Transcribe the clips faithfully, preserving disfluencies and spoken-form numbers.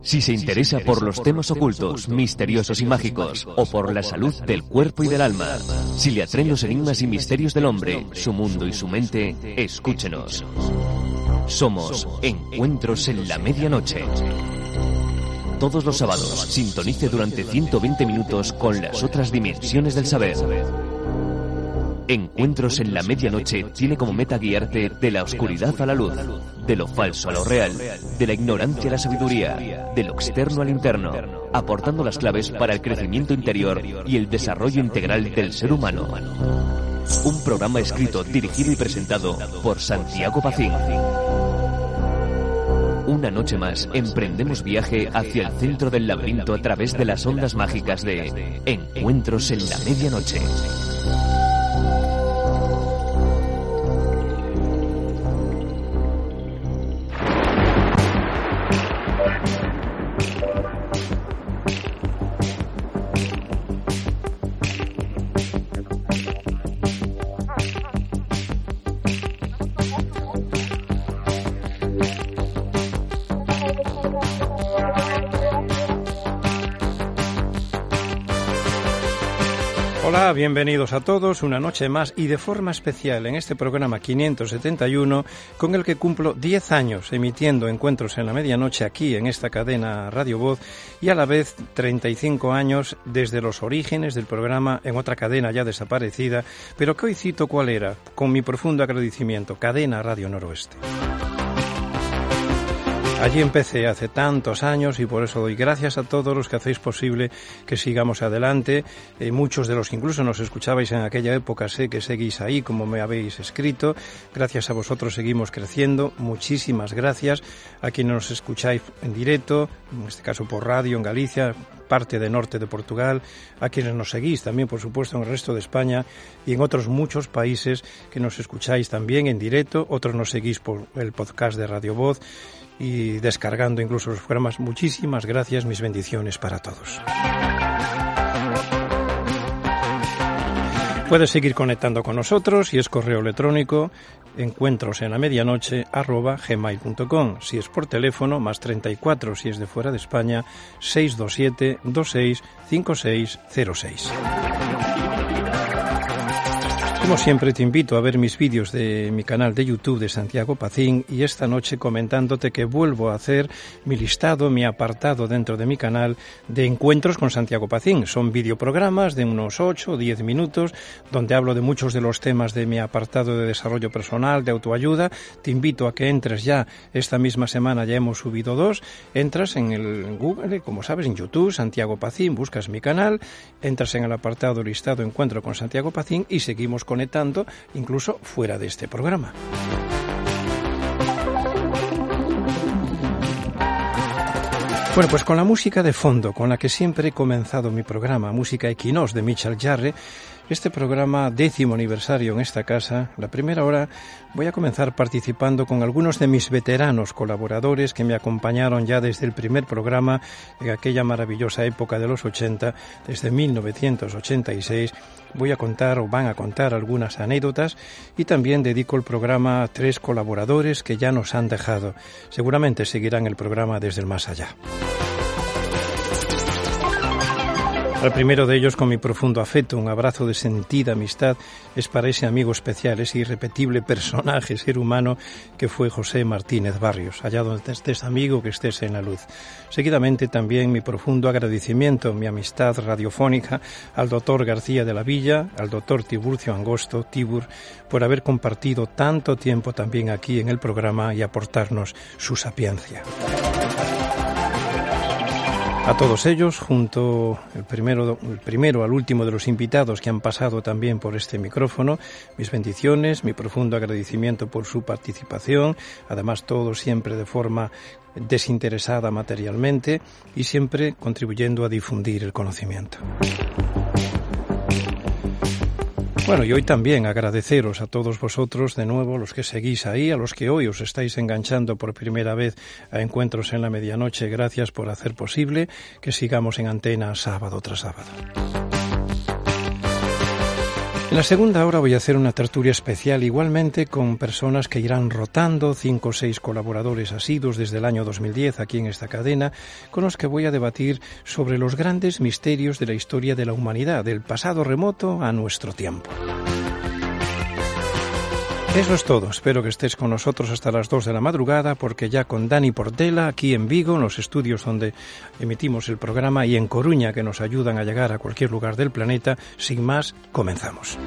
Si se interesa por los temas ocultos, misteriosos y mágicos, o por la salud del cuerpo y del alma, si le atraen los enigmas y misterios del hombre, su mundo y su mente, escúchenos. Somos Encuentros en la Medianoche. Todos los sábados, sintonice durante ciento veinte minutos con las otras dimensiones del saber. Encuentros en la Medianoche tiene como meta guiarte de la oscuridad a la luz, de lo falso a lo real, de la ignorancia a la sabiduría, de lo externo al interno, aportando las claves para el crecimiento interior y el desarrollo integral del ser humano. Un programa escrito, dirigido y presentado por Santiago Pacín. Una noche más emprendemos viaje hacia el centro del laberinto a través de las ondas mágicas de Encuentros en la Medianoche. Hola, bienvenidos a todos una noche más y de forma especial en este programa quinientos setenta y uno con el que cumplo diez años emitiendo Encuentros en la Medianoche aquí en esta cadena Radio Voz y a la vez treinta y cinco años desde los orígenes del programa en otra cadena ya desaparecida, pero que hoy cito cuál era, con mi profundo agradecimiento, Cadena Radio Noroeste. Allí empecé hace tantos años y por eso doy gracias a todos los que hacéis posible que sigamos adelante. Eh, muchos de los que incluso nos escuchabais en aquella época sé que seguís ahí como me habéis escrito. Gracias a vosotros seguimos creciendo. Muchísimas gracias a quienes nos escucháis en directo, en este caso por radio en Galicia, parte del norte de Portugal, a quienes nos seguís también, por supuesto, en el resto de España y en otros muchos países que nos escucháis también en directo. Otros nos seguís por el podcast de Radio Voz y descargando incluso los programas. Muchísimas gracias, mis bendiciones para todos. Puedes seguir conectando con nosotros si es correo electrónico encuentros en la medianoche arroba gmail punto com, si es por teléfono más treinta y cuatro si es de fuera de España seis dos siete dos seis cinco seis cero seis. Como siempre te invito a ver mis vídeos de mi canal de YouTube de Santiago Pacín y esta noche comentándote que vuelvo a hacer mi listado, mi apartado dentro de mi canal de Encuentros con Santiago Pacín. Son videoprogramas de unos ocho o diez minutos donde hablo de muchos de los temas de mi apartado de desarrollo personal, de autoayuda. Te invito a que entres ya, esta misma semana ya hemos subido dos, entras en el en Google, como sabes, en YouTube, Santiago Pacín, buscas mi canal, entras en el apartado listado Encuentro con Santiago Pacín y seguimos con conectando incluso fuera de este programa. Bueno, pues con la música de fondo con la que siempre he comenzado mi programa, música Equinox de Michel Jarre, este programa décimo aniversario en esta casa, la primera hora voy a comenzar participando con algunos de mis veteranos colaboradores que me acompañaron ya desde el primer programa en aquella maravillosa época de los ochenta, desde mil novecientos ochenta y seis. Voy a contar o van a contar algunas anécdotas y también dedico el programa a tres colaboradores que ya nos han dejado. Seguramente seguirán el programa desde el más allá. Al primero de ellos, con mi profundo afecto, un abrazo de sentida amistad, es para ese amigo especial, ese irrepetible personaje, ser humano, que fue José Martínez Barrios. Allá donde estés, amigo, que estés en la luz. Seguidamente también mi profundo agradecimiento, mi amistad radiofónica al doctor García de la Villa, al doctor Tiburcio Angosto, Tibur, por haber compartido tanto tiempo también aquí en el programa y aportarnos su sapiencia. A todos ellos, junto el primero, el primero al último de los invitados que han pasado también por este micrófono, mis bendiciones, mi profundo agradecimiento por su participación, además todos siempre de forma desinteresada materialmente y siempre contribuyendo a difundir el conocimiento. Bueno, y hoy también agradeceros a todos vosotros de nuevo, los que seguís ahí, a los que hoy os estáis enganchando por primera vez a Encuentros en la Medianoche. Gracias por hacer posible que sigamos en antena sábado tras sábado. En la segunda hora voy a hacer una tertulia especial igualmente con personas que irán rotando, cinco o seis colaboradores asiduos desde el año dos mil diez aquí en esta cadena, con los que voy a debatir sobre los grandes misterios de la historia de la humanidad, del pasado remoto a nuestro tiempo. Eso es todo. Espero que estés con nosotros hasta las dos de la madrugada, porque ya con Dani Portela, aquí en Vigo, en los estudios donde emitimos el programa, y en Coruña, que nos ayudan a llegar a cualquier lugar del planeta, sin más, comenzamos.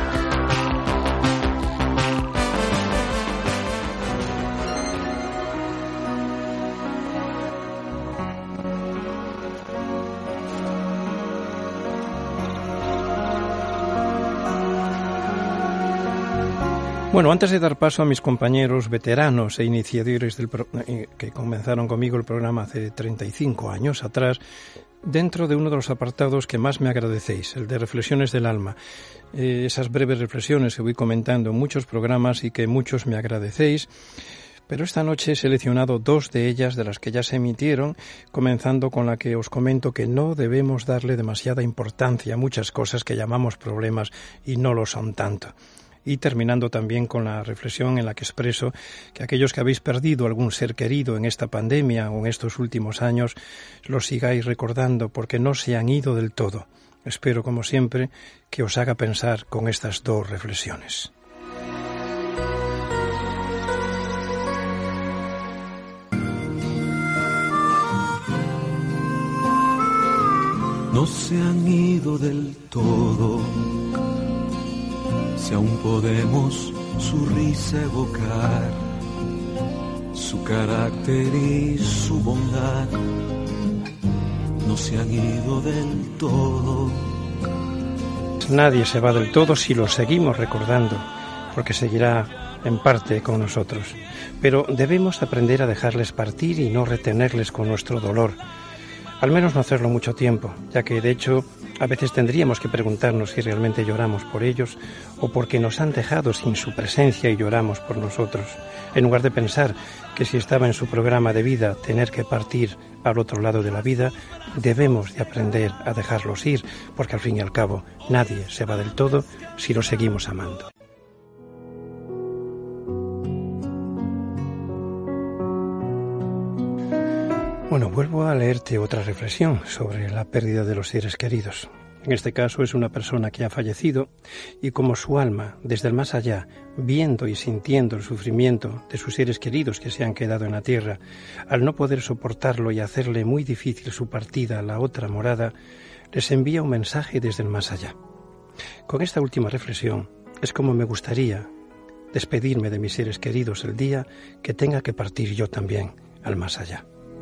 Bueno, antes de dar paso a mis compañeros veteranos e iniciadores del pro- que comenzaron conmigo el programa hace treinta y cinco años atrás, dentro de uno de los apartados que más me agradecéis, el de Reflexiones del Alma, eh, esas breves reflexiones que voy comentando en muchos programas y que muchos me agradecéis, pero esta noche he seleccionado dos de ellas de las que ya se emitieron, comenzando con la que os comento que no debemos darle demasiada importancia a muchas cosas que llamamos problemas y no lo son tanto. Y terminando también con la reflexión en la que expreso que aquellos que habéis perdido algún ser querido en esta pandemia o en estos últimos años, los sigáis recordando porque no se han ido del todo. Espero, como siempre, que os haga pensar con estas dos reflexiones. No se han ido del todo. Si aún podemos su risa evocar, su carácter y su bondad, no se han ido del todo. Nadie se va del todo si lo seguimos recordando, porque seguirá en parte con nosotros. Pero debemos aprender a dejarles partir y no retenerles con nuestro dolor. Al menos no hacerlo mucho tiempo, ya que de hecho a veces tendríamos que preguntarnos si realmente lloramos por ellos o porque nos han dejado sin su presencia y lloramos por nosotros, en lugar de pensar que si estaba en su programa de vida tener que partir al otro lado de la vida, debemos de aprender a dejarlos ir, porque al fin y al cabo nadie se va del todo si lo seguimos amando. Bueno, vuelvo a leerte otra reflexión sobre la pérdida de los seres queridos. En este caso es una persona que ha fallecido y como su alma, desde el más allá, viendo y sintiendo el sufrimiento de sus seres queridos que se han quedado en la tierra, al no poder soportarlo y hacerle muy difícil su partida a la otra morada, les envía un mensaje desde el más allá. Con esta última reflexión es como me gustaría despedirme de mis seres queridos el día que tenga que partir yo también al más allá.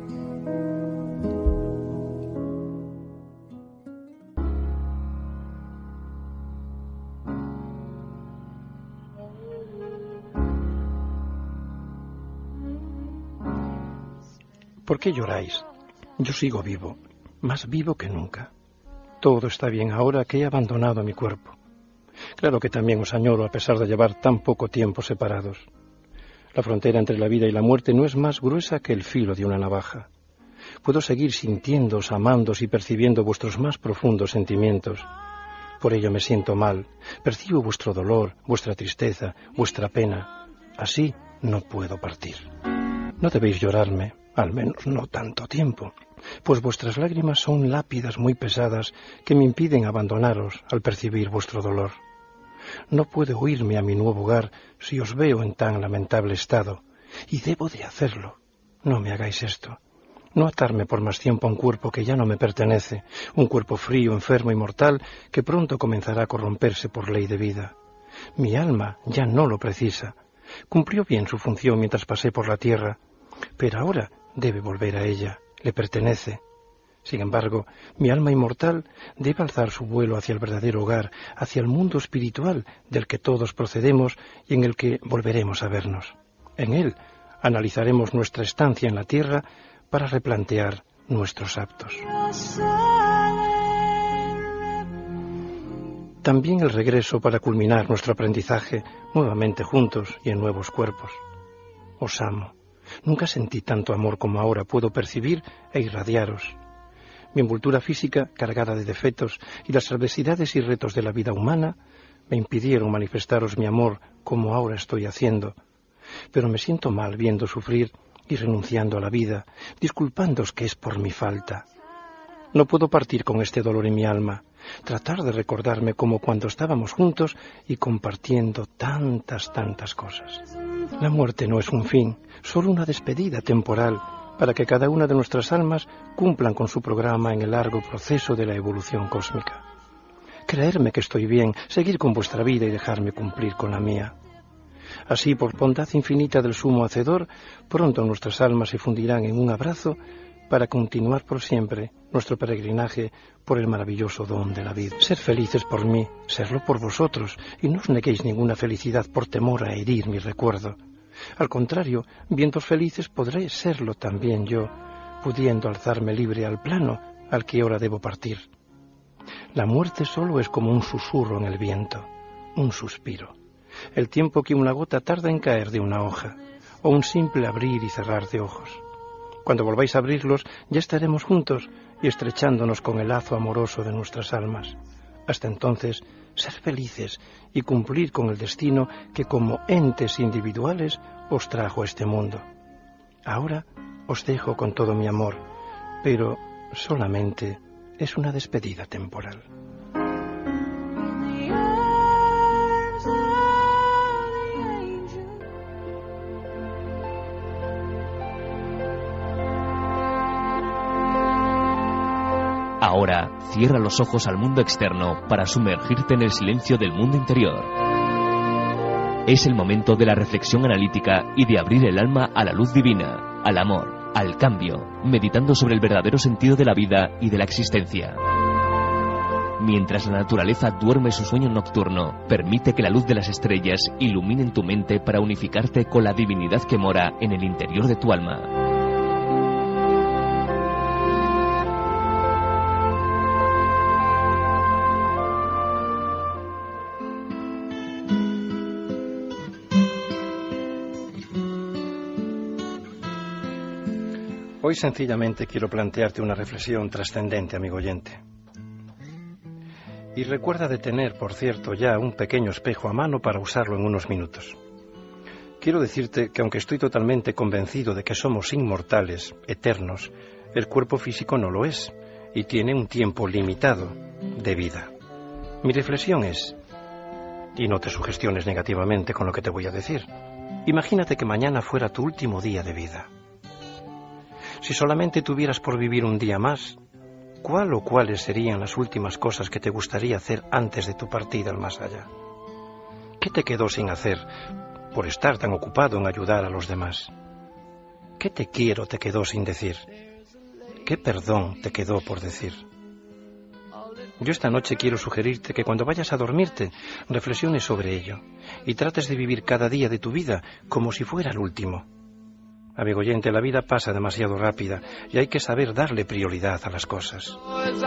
¿Por qué lloráis? Yo sigo vivo, más vivo que nunca. Todo está bien ahora que he abandonado mi cuerpo. Claro que también os añoro a pesar de llevar tan poco tiempo separados. La frontera entre la vida y la muerte no es más gruesa que el filo de una navaja. Puedo seguir sintiéndoos, amándoos y percibiendo vuestros más profundos sentimientos. Por ello me siento mal, percibo vuestro dolor, vuestra tristeza, vuestra pena. Así no puedo partir. No debéis llorarme. Al menos no tanto tiempo, pues vuestras lágrimas son lápidas muy pesadas que me impiden abandonaros al percibir vuestro dolor. No puedo huirme a mi nuevo hogar si os veo en tan lamentable estado, y debo de hacerlo. No me hagáis esto. No atarme por más tiempo a un cuerpo que ya no me pertenece, un cuerpo frío, enfermo y mortal que pronto comenzará a corromperse por ley de vida. Mi alma ya no lo precisa. Cumplió bien su función mientras pasé por la tierra, pero ahora debe volver a ella, le pertenece. Sin embargo, mi alma inmortal debe alzar su vuelo hacia el verdadero hogar, hacia el mundo espiritual del que todos procedemos y en el que volveremos a vernos. En él analizaremos nuestra estancia en la tierra para replantear nuestros actos. También el regreso para culminar nuestro aprendizaje nuevamente juntos y en nuevos cuerpos. Os amo. Nunca sentí tanto amor como ahora puedo percibir e irradiaros. Mi envoltura física, cargada de defectos y las adversidades y retos de la vida humana, me impidieron manifestaros mi amor como ahora estoy haciendo, pero me siento mal viendo sufrir y renunciando a la vida, disculpándoos que es por mi falta. No puedo partir con este dolor en mi alma, tratar de recordarme como cuando estábamos juntos y compartiendo tantas, tantas cosas. La muerte no es un fin, solo una despedida temporal para que cada una de nuestras almas cumplan con su programa en el largo proceso de la evolución cósmica. Creerme que estoy bien, seguir con vuestra vida y dejarme cumplir con la mía. Así, por bondad infinita del Sumo Hacedor, pronto nuestras almas se fundirán en un abrazo para continuar por siempre nuestro peregrinaje por el maravilloso don de la vida. Ser felices por mí, serlo por vosotros, y no os neguéis ninguna felicidad por temor a herir mi recuerdo. Al contrario, viéndoos felices podré serlo también yo, pudiendo alzarme libre al plano al que ahora debo partir. La muerte solo es como un susurro en el viento, un suspiro, el tiempo que una gota tarda en caer de una hoja, o un simple abrir y cerrar de ojos. Cuando volváis a abrirlos, ya estaremos juntos y estrechándonos con el lazo amoroso de nuestras almas. Hasta entonces, ser felices y cumplir con el destino que como entes individuales os trajo a este mundo. Ahora os dejo con todo mi amor, pero solamente es una despedida temporal. Ahora, cierra los ojos al mundo externo para sumergirte en el silencio del mundo interior. Es el momento de la reflexión analítica y de abrir el alma a la luz divina, al amor, al cambio, meditando sobre el verdadero sentido de la vida y de la existencia. Mientras la naturaleza duerme su sueño nocturno, permite que la luz de las estrellas ilumine en tu mente para unificarte con la divinidad que mora en el interior de tu alma. Hoy sencillamente quiero plantearte una reflexión trascendente, amigo oyente. Y recuerda de tener, por cierto, ya un pequeño espejo a mano para usarlo en unos minutos. Quiero decirte que aunque estoy totalmente convencido de que somos inmortales, eternos, el cuerpo físico no lo es y tiene un tiempo limitado de vida. Mi reflexión es, y no te sugestiones negativamente con lo que te voy a decir, imagínate que mañana fuera tu último día de vida. Si solamente tuvieras por vivir un día más, ¿cuál o cuáles serían las últimas cosas que te gustaría hacer antes de tu partida al más allá? ¿Qué te quedó sin hacer por estar tan ocupado en ayudar a los demás? ¿Qué te quiero te quedó sin decir? ¿Qué perdón te quedó por decir? Yo esta noche quiero sugerirte que cuando vayas a dormirte, reflexiones sobre ello y trates de vivir cada día de tu vida como si fuera el último. Amigo oyente, la vida pasa demasiado rápida y hay que saber darle prioridad a las cosas.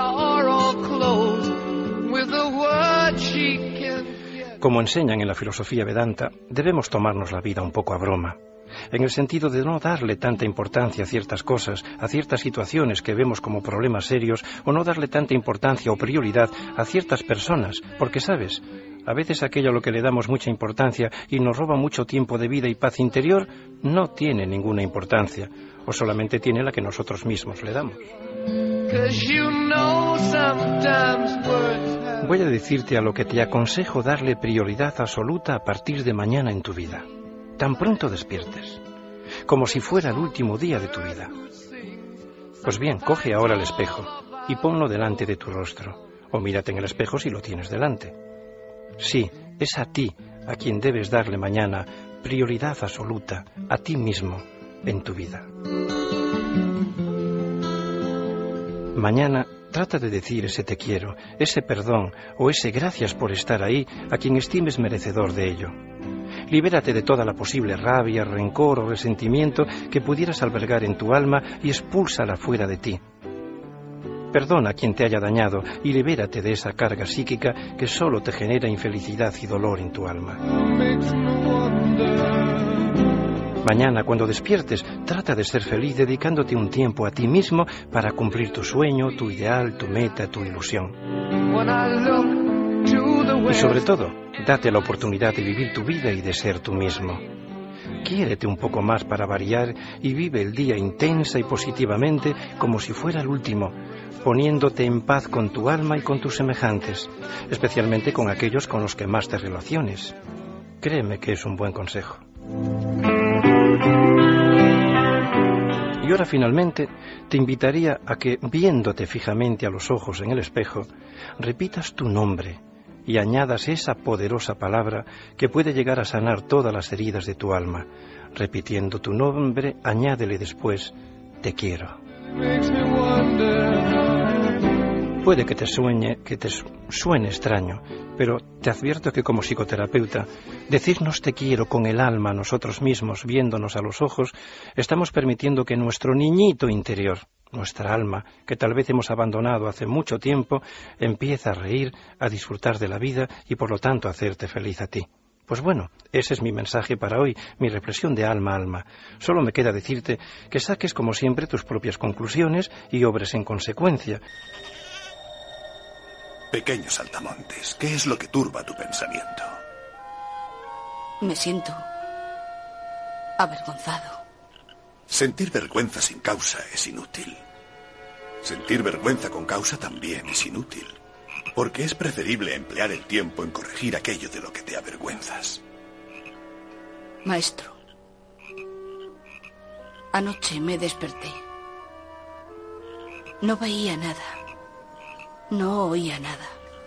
Como enseñan en la filosofía Vedanta, debemos tomarnos la vida un poco a broma, en el sentido de no darle tanta importancia a ciertas cosas, a ciertas situaciones que vemos como problemas serios, o no darle tanta importancia o prioridad a ciertas personas, porque, ¿sabes?, a veces aquello a lo que le damos mucha importancia y nos roba mucho tiempo de vida y paz interior no tiene ninguna importancia, o solamente tiene la que nosotros mismos le damos. Voy a decirte a lo que te aconsejo darle prioridad absoluta a partir de mañana en tu vida, tan pronto despiertes, como si fuera el último día de tu vida. Pues bien, coge ahora el espejo y ponlo delante de tu rostro, o mírate en el espejo si lo tienes delante. Sí, es a ti a quien debes darle mañana prioridad absoluta, a ti mismo, en tu vida. Mañana trata de decir ese te quiero, ese perdón o ese gracias por estar ahí a quien estimes merecedor de ello. Libérate de toda la posible rabia, rencor o resentimiento que pudieras albergar en tu alma y expúlsala fuera de ti. Perdona a quien te haya dañado y libérate de esa carga psíquica que solo te genera infelicidad y dolor en tu alma. Mañana, cuando despiertes, trata de ser feliz dedicándote un tiempo a ti mismo para cumplir tu sueño, tu ideal, tu meta, tu ilusión. Y sobre todo, date la oportunidad de vivir tu vida y de ser tú mismo. Quiérete un poco más para variar y vive el día intensa y positivamente como si fuera el último, poniéndote en paz con tu alma y con tus semejantes, especialmente con aquellos con los que más te relaciones. Créeme que es un buen consejo. Y ahora finalmente te invitaría a que, viéndote fijamente a los ojos en el espejo, repitas tu nombre y añadas esa poderosa palabra que puede llegar a sanar todas las heridas de tu alma. Repitiendo tu nombre, añádele después, te quiero. Puede que te sueñe, que te suene extraño, pero te advierto que como psicoterapeuta, decirnos te quiero con el alma a nosotros mismos, viéndonos a los ojos, estamos permitiendo que nuestro niñito interior, nuestra alma, que tal vez hemos abandonado hace mucho tiempo, empieza a reír, a disfrutar de la vida y por lo tanto a hacerte feliz a ti. Pues bueno, ese es mi mensaje para hoy, mi reflexión de alma a alma. Solo me queda decirte que saques como siempre tus propias conclusiones y obres en consecuencia. Pequeño saltamontes, ¿qué es lo que turba tu pensamiento? Me siento avergonzado. Sentir vergüenza sin causa es inútil. Sentir vergüenza con causa también es inútil, porque es preferible emplear el tiempo en corregir aquello de lo que te avergüenzas. Maestro, anoche me desperté. No veía nada. No oía nada,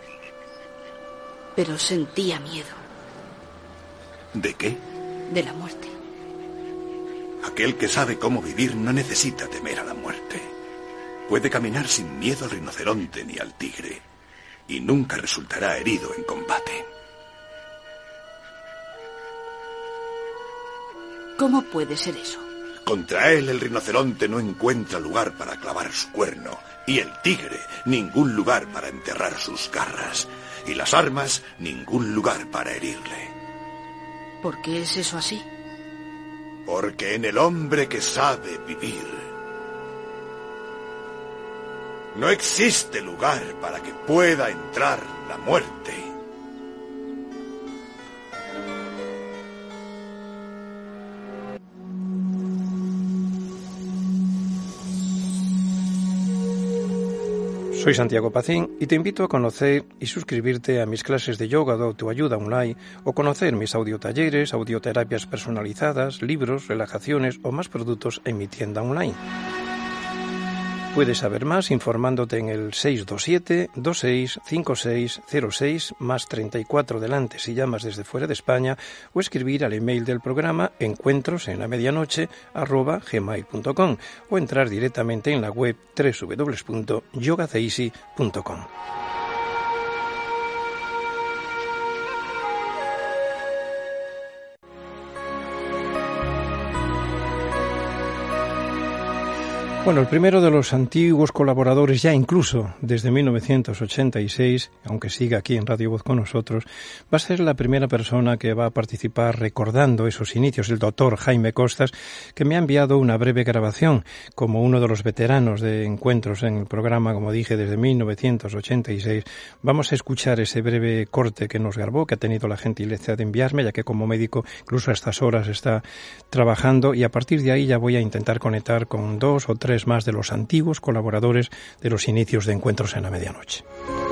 pero sentía miedo. ¿De qué? De la muerte. Aquel que sabe cómo vivir no necesita temer a la muerte. Puede caminar sin miedo al rinoceronte ni al tigre, y nunca resultará herido en combate. ¿Cómo puede ser eso? Contra él el rinoceronte no encuentra lugar para clavar su cuerno, y el tigre ningún lugar para enterrar sus garras, y las armas ningún lugar para herirle. ¿Por qué es eso así? Porque en el hombre que sabe vivir no existe lugar para que pueda entrar la muerte. Soy Santiago Pacín y te invito a conocer y suscribirte a mis clases de yoga de autoayuda online o conocer mis audiotalleres, audioterapias personalizadas, libros, relajaciones o más productos en mi tienda online. Puedes saber más informándote en el seis dos siete, dos seis cinco seis cero seis más treinta y cuatro delante si llamas desde fuera de España o escribir al email del programa encuentros en la medianoche arroba gmail punto com o entrar directamente en la web doble u doble u doble u punto yoga ceisi punto com. Bueno, el primero de los antiguos colaboradores, ya incluso desde mil novecientos ochenta y seis, aunque siga aquí en Radio Voz con nosotros, va a ser la primera persona que va a participar recordando esos inicios, el doctor Jaime Costas, que me ha enviado una breve grabación como uno de los veteranos de encuentros en el programa, como dije, desde mil novecientos ochenta y seis. Vamos a escuchar ese breve corte que nos grabó, que ha tenido la gentileza de enviarme, ya que como médico incluso a estas horas está trabajando, y a partir de ahí ya voy a intentar conectar con dos o tres más de los antiguos colaboradores de los inicios de Encuentros en la Medianoche.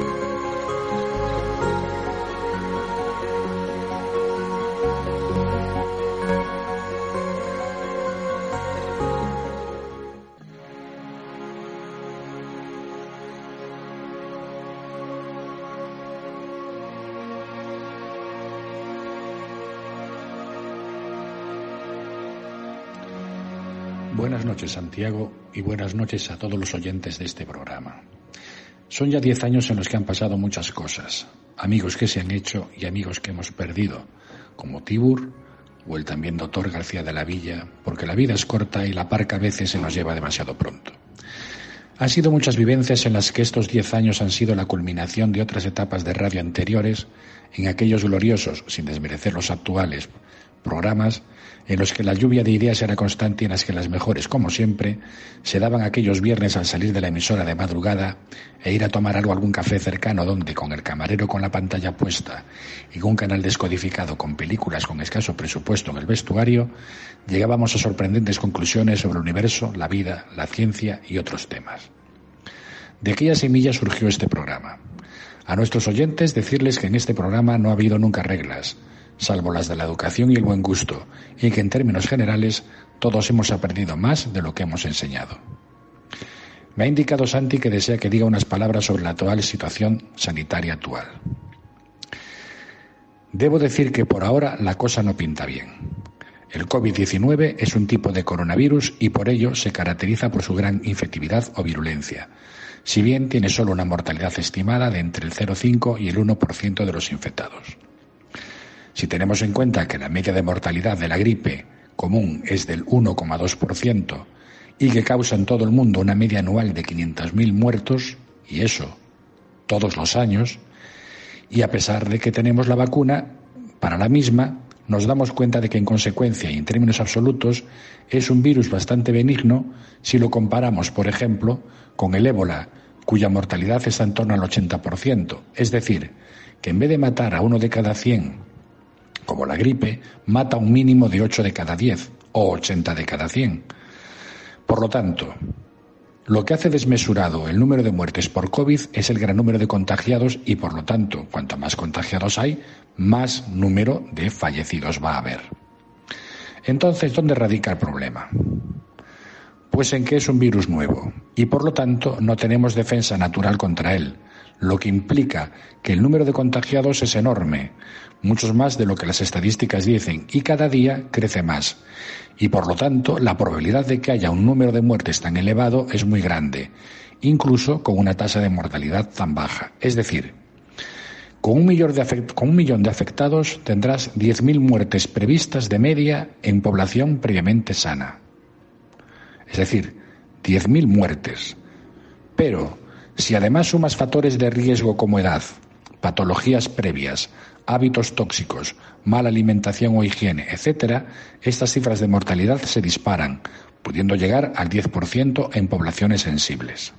Buenas noches, Santiago, y buenas noches a todos los oyentes de este programa. Son ya diez años en los que han pasado muchas cosas, amigos que se han hecho y amigos que hemos perdido, como Tibur o el también doctor García de la Villa, porque la vida es corta y la parca a veces se nos lleva demasiado pronto. Han sido muchas vivencias en las que estos diez años han sido la culminación de otras etapas de radio anteriores, en aquellos gloriosos, sin desmerecer los actuales, Programas en los que la lluvia de ideas era constante y en las que las mejores, como siempre, se daban aquellos viernes al salir de la emisora de madrugada e ir a tomar algo a algún café cercano donde, con el camarero con la pantalla puesta y con un canal descodificado con películas con escaso presupuesto en el vestuario, llegábamos a sorprendentes conclusiones sobre el universo, la vida, la ciencia y otros temas. De aquella semilla surgió este programa. A nuestros oyentes decirles que en este programa no ha habido nunca reglas, salvo las de la educación y el buen gusto, y que en términos generales todos hemos aprendido más de lo que hemos enseñado. Me ha indicado Santi que desea que diga unas palabras sobre la actual situación sanitaria actual. Debo decir que por ahora la cosa no pinta bien. El covid diecinueve es un tipo de coronavirus y por ello se caracteriza por su gran infectividad o virulencia, si bien tiene solo una mortalidad estimada de entre el cero coma cinco y el uno por ciento de los infectados. Si tenemos en cuenta que la media de mortalidad de la gripe común es del uno coma dos por ciento y que causa en todo el mundo una media anual de quinientos mil muertos, y eso todos los años, y a pesar de que tenemos la vacuna para la misma, nos damos cuenta de que en consecuencia y en términos absolutos es un virus bastante benigno si lo comparamos, por ejemplo, con el ébola, cuya mortalidad está en torno al ochenta por ciento. Es decir, que en vez de matar a uno de cada cien, como la gripe, mata un mínimo de ocho de cada diez o ochenta de cada cien. Por lo tanto, lo que hace desmesurado el número de muertes por COVID es el gran número de contagiados y, por lo tanto, cuanto más contagiados hay, más número de fallecidos va a haber. Entonces, ¿dónde radica el problema? Pues en que es un virus nuevo y, por lo tanto, no tenemos defensa natural contra él, lo que implica que el número de contagiados es enorme, muchos más de lo que las estadísticas dicen, y cada día crece más. Y por lo tanto, la probabilidad de que haya un número de muertes tan elevado es muy grande, incluso con una tasa de mortalidad tan baja. Es decir, con un millón de, afect- con un millón de afectados tendrás diez mil muertes previstas de media en población previamente sana. Es decir, diez mil muertes. Pero si además sumas factores de riesgo como edad, patologías previas, hábitos tóxicos, mala alimentación o higiene, etcétera, estas cifras de mortalidad se disparan, pudiendo llegar al diez por ciento en poblaciones sensibles.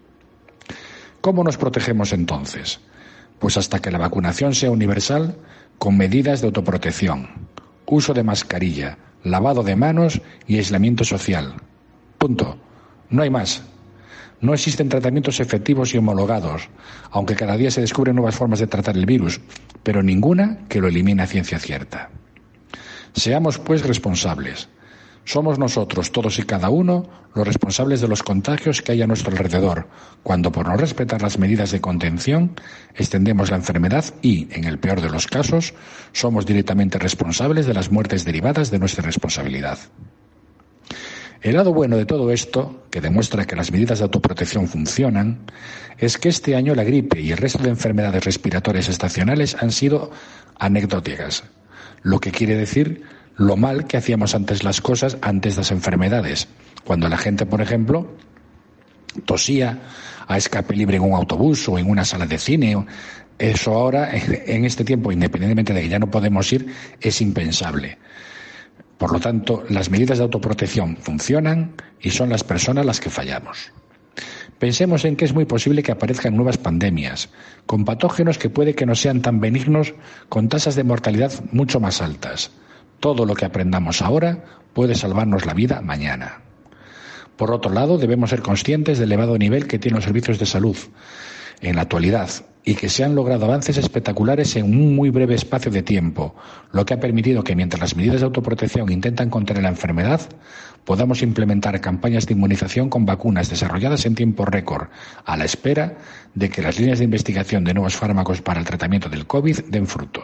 ¿Cómo nos protegemos entonces? Pues hasta que la vacunación sea universal, con medidas de autoprotección, uso de mascarilla, lavado de manos y aislamiento social. Punto. No hay más. No existen tratamientos efectivos y homologados, aunque cada día se descubren nuevas formas de tratar el virus, pero ninguna que lo elimine a ciencia cierta. Seamos, pues, responsables. Somos nosotros, todos y cada uno, los responsables de los contagios que hay a nuestro alrededor, cuando por no respetar las medidas de contención extendemos la enfermedad y, en el peor de los casos, somos directamente responsables de las muertes derivadas de nuestra responsabilidad. El lado bueno de todo esto, que demuestra que las medidas de autoprotección funcionan, es que este año la gripe y el resto de enfermedades respiratorias estacionales han sido anecdóticas, lo que quiere decir lo mal que hacíamos antes las cosas antes de las enfermedades, cuando la gente, por ejemplo, tosía a escape libre en un autobús o en una sala de cine. Eso ahora, en este tiempo, independientemente de que ya no podemos ir, es impensable. Por lo tanto, las medidas de autoprotección funcionan y son las personas las que fallamos. Pensemos en que es muy posible que aparezcan nuevas pandemias, con patógenos que puede que no sean tan benignos, con tasas de mortalidad mucho más altas. Todo lo que aprendamos ahora puede salvarnos la vida mañana. Por otro lado, debemos ser conscientes del elevado nivel que tienen los servicios de salud en la actualidad y que se han logrado avances espectaculares en un muy breve espacio de tiempo, lo que ha permitido que mientras las medidas de autoprotección intentan contener la enfermedad, podamos implementar campañas de inmunización con vacunas desarrolladas en tiempo récord, a la espera de que las líneas de investigación de nuevos fármacos para el tratamiento del COVID den fruto.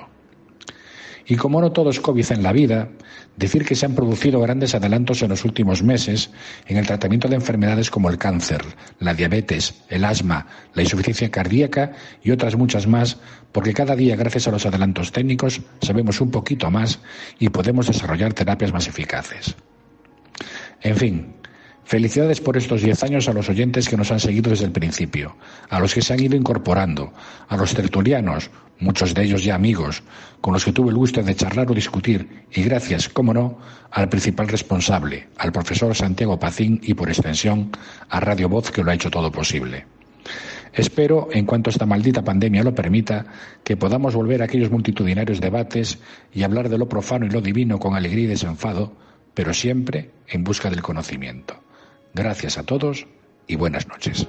Y como no todo es COVID en la vida, decir que se han producido grandes adelantos en los últimos meses en el tratamiento de enfermedades como el cáncer, la diabetes, el asma, la insuficiencia cardíaca y otras muchas más, porque cada día, gracias a los adelantos técnicos, sabemos un poquito más y podemos desarrollar terapias más eficaces. En fin, Felicidades por estos diez años a los oyentes que nos han seguido desde el principio, a los que se han ido incorporando, a los tertulianos, muchos de ellos ya amigos, con los que tuve el gusto de charlar o discutir, y gracias, cómo no, al principal responsable, al profesor Santiago Pacín y, por extensión, a Radio Voz, que lo ha hecho todo posible. Espero, en cuanto esta maldita pandemia lo permita, que podamos volver a aquellos multitudinarios debates y hablar de lo profano y lo divino con alegría y desenfado, pero siempre en busca del conocimiento. Gracias a todos y buenas noches.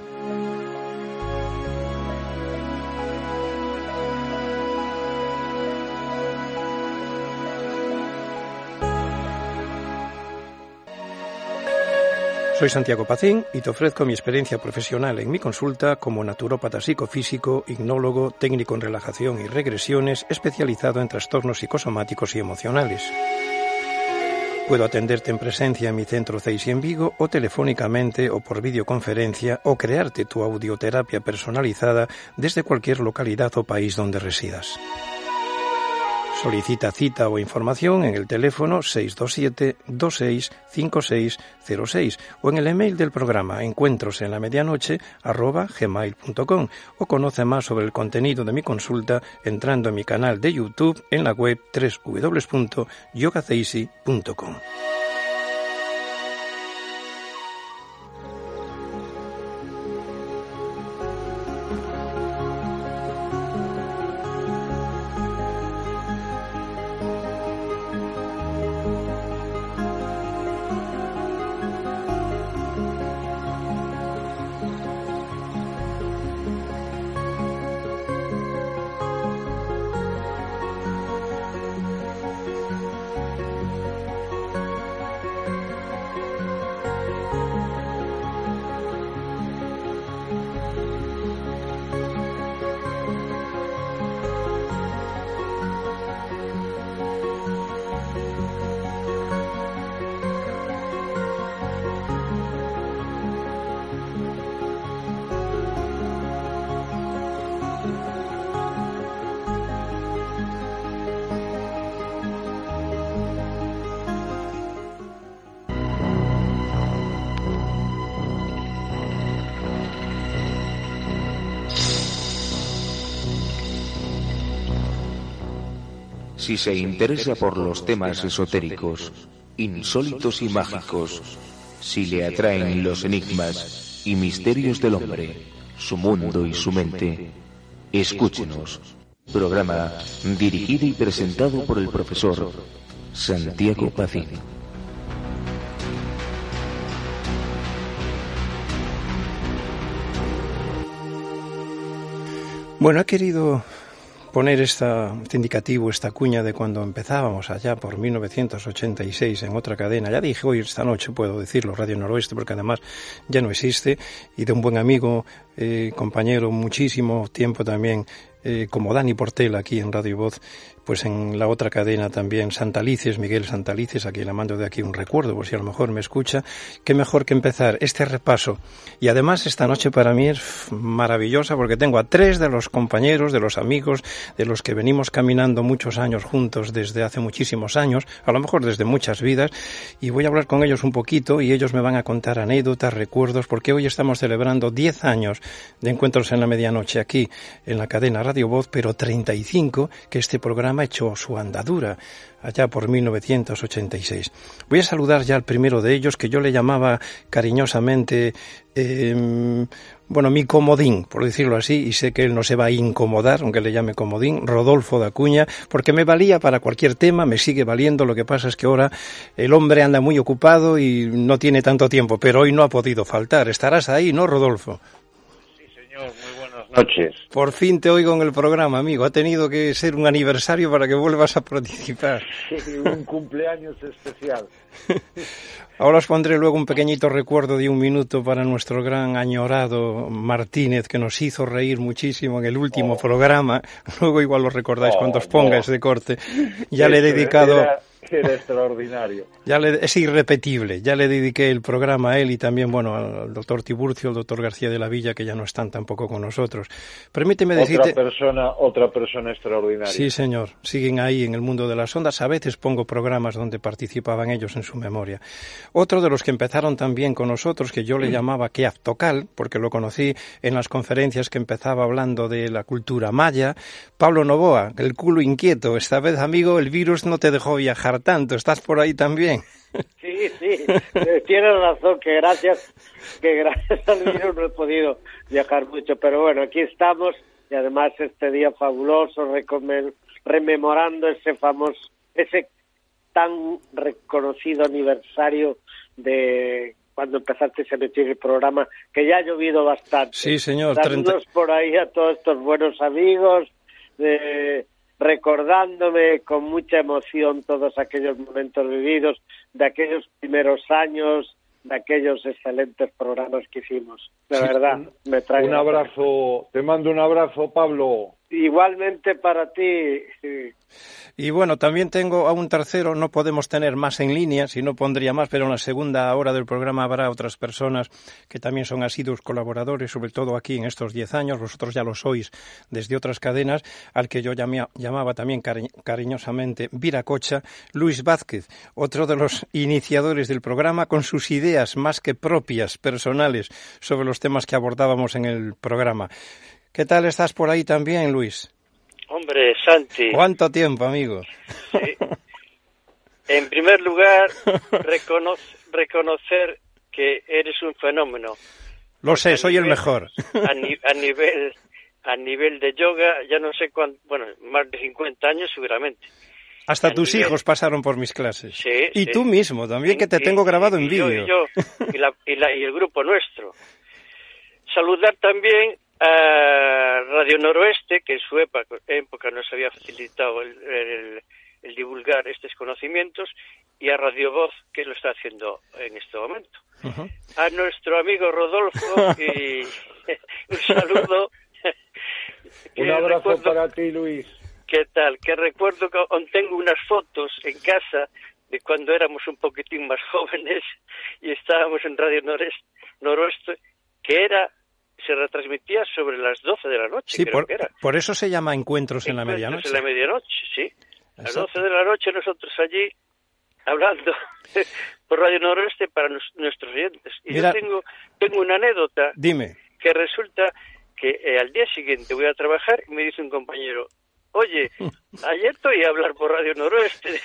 Soy Santiago Pacín y te ofrezco mi experiencia profesional en mi consulta como naturópata psicofísico, hipnólogo, técnico en relajación y regresiones, especializado en trastornos psicosomáticos y emocionales. Puedo atenderte en presencia en mi centro C E I S en Vigo o telefónicamente o por videoconferencia o crearte tu audioterapia personalizada desde cualquier localidad o país donde residas. Solicita cita o información en el teléfono seis dos siete, dos seis, cinco seis cero seis o en el email del programa encuentros en la medianoche arroba gmail punto com o conoce más sobre el contenido de mi consulta entrando en mi canal de YouTube en la web doble u doble u doble u punto yoga ceisi punto com. Si se interesa por los temas esotéricos, insólitos y mágicos, si le atraen los enigmas y misterios del hombre, su mundo y su mente, escúchenos. Programa dirigido y presentado por el profesor Santiago Pacín. Bueno, he querido poner esta, este indicativo, esta cuña de cuando empezábamos allá por mil novecientos ochenta y seis en otra cadena. Ya dije hoy, esta noche puedo decirlo, Radio Noroeste, porque además ya no existe, y de un buen amigo, eh, compañero, muchísimo tiempo también, eh, como Dani Portela aquí en Radio Voz, pues en la otra cadena también, Santalices, Miguel Santalices, a quien le mando de aquí un recuerdo, por si a lo mejor me escucha. Qué mejor que empezar este repaso. Y además esta noche para mí es maravillosa porque tengo a tres de los compañeros, de los amigos, de los que venimos caminando muchos años juntos desde hace muchísimos años, a lo mejor desde muchas vidas, y voy a hablar con ellos un poquito y ellos me van a contar anécdotas, recuerdos, porque hoy estamos celebrando diez años de Encuentros en la Medianoche aquí en la cadena Radio Voz, pero treinta y cinco que este programa ha hecho su andadura allá por mil novecientos ochenta y seis. Voy a saludar ya al primero de ellos, que yo le llamaba cariñosamente, eh, bueno, mi comodín, por decirlo así, y sé que él no se va a incomodar, aunque le llame comodín, Rodolfo da Cuña, porque me valía para cualquier tema, me sigue valiendo. Lo que pasa es que ahora el hombre anda muy ocupado y no tiene tanto tiempo, pero hoy no ha podido faltar. Estarás ahí, ¿no, Rodolfo? Sí, señor, muy buenas noches. Por fin te oigo en el programa, amigo. Ha tenido que ser un aniversario para que vuelvas a participar. Sí, un cumpleaños especial. Ahora os pondré luego un pequeñito recuerdo de un minuto para nuestro gran añorado Martínez, que nos hizo reír muchísimo en el último oh. programa. Luego igual lo recordáis oh, cuando os ponga oh. ese corte. Ya Eso le he dedicado... Era, Era extraordinario. Ya le, es irrepetible. Ya le dediqué el programa a él y también, bueno, al doctor Tiburcio, al doctor García de la Villa, que ya no están tampoco con nosotros. Permíteme decirte... Otra persona, otra persona extraordinaria. Sí, señor. Siguen ahí en el mundo de las ondas. A veces pongo programas donde participaban ellos en su memoria. Otro de los que empezaron también con nosotros, que yo le llamaba Keaftocal, porque lo conocí en las conferencias que empezaba hablando de la cultura maya. Pablo Novoa, el culo inquieto. Esta vez, amigo, el virus no te dejó viajar tanto. ¿Estás por ahí también? Sí, sí, tienes razón, que gracias, que gracias al virus no he podido viajar mucho, pero bueno, aquí estamos y además este día fabuloso, rememorando ese famoso, ese tan reconocido aniversario de cuando empezaste a emitir el programa, que ya ha llovido bastante. Sí, señor. Saludos treinta... por ahí a todos estos buenos amigos, de... recordándome con mucha emoción todos aquellos momentos vividos, de aquellos primeros años, de aquellos excelentes programas que hicimos. De sí, verdad, me trae... Un abrazo, te mando un abrazo, Pablo. Igualmente para ti. Sí. Y bueno, también tengo a un tercero, no podemos tener más en línea, si no pondría más, pero en la segunda hora del programa habrá otras personas que también son asiduos colaboradores, sobre todo aquí en estos diez años, vosotros ya lo sois desde otras cadenas, al que yo llamé, llamaba también cari- cariñosamente Viracocha, Luis Vázquez, otro de los iniciadores del programa, con sus ideas más que propias, personales, sobre los temas que abordábamos en el programa. ¿Qué tal estás por ahí también, Luis? Hombre, Santi. ¿Cuánto tiempo, amigo? Sí. En primer lugar, recono- reconocer que eres un fenómeno. Lo sé, a soy nivel, el mejor. A, ni- a nivel a nivel de yoga, ya no sé cuánto, bueno, más de cincuenta años seguramente. Hasta a tus nivel... hijos pasaron por mis clases. Sí, y sí. tú mismo también, que te y, tengo grabado y, en vídeo. Y yo, y, yo y, la, y, la, y el grupo nuestro. Saludar también a Radio Noroeste, que en su época, época nos había facilitado el, el, el divulgar estos conocimientos, y a Radio Voz, que lo está haciendo en este momento. Uh-huh. A nuestro amigo Rodolfo, y un saludo. Un abrazo recuerdo, para ti, Luis. ¿Qué tal? Que recuerdo que aún tengo unas fotos en casa de cuando éramos un poquitín más jóvenes y estábamos en Radio Noroeste, Noroeste que era... se retransmitía sobre las doce de la noche, sí, creo por, que era. por eso se llama Encuentros, Encuentros en la Medianoche. en la Medianoche, sí. A las doce de la noche nosotros allí, hablando por Radio Noroeste para nos, nuestros oyentes. Y Mira, yo tengo, tengo una anécdota. Dime. Que resulta que eh, al día siguiente voy a trabajar y me dice un compañero, oye, ayer te oí hablar por Radio Noroeste.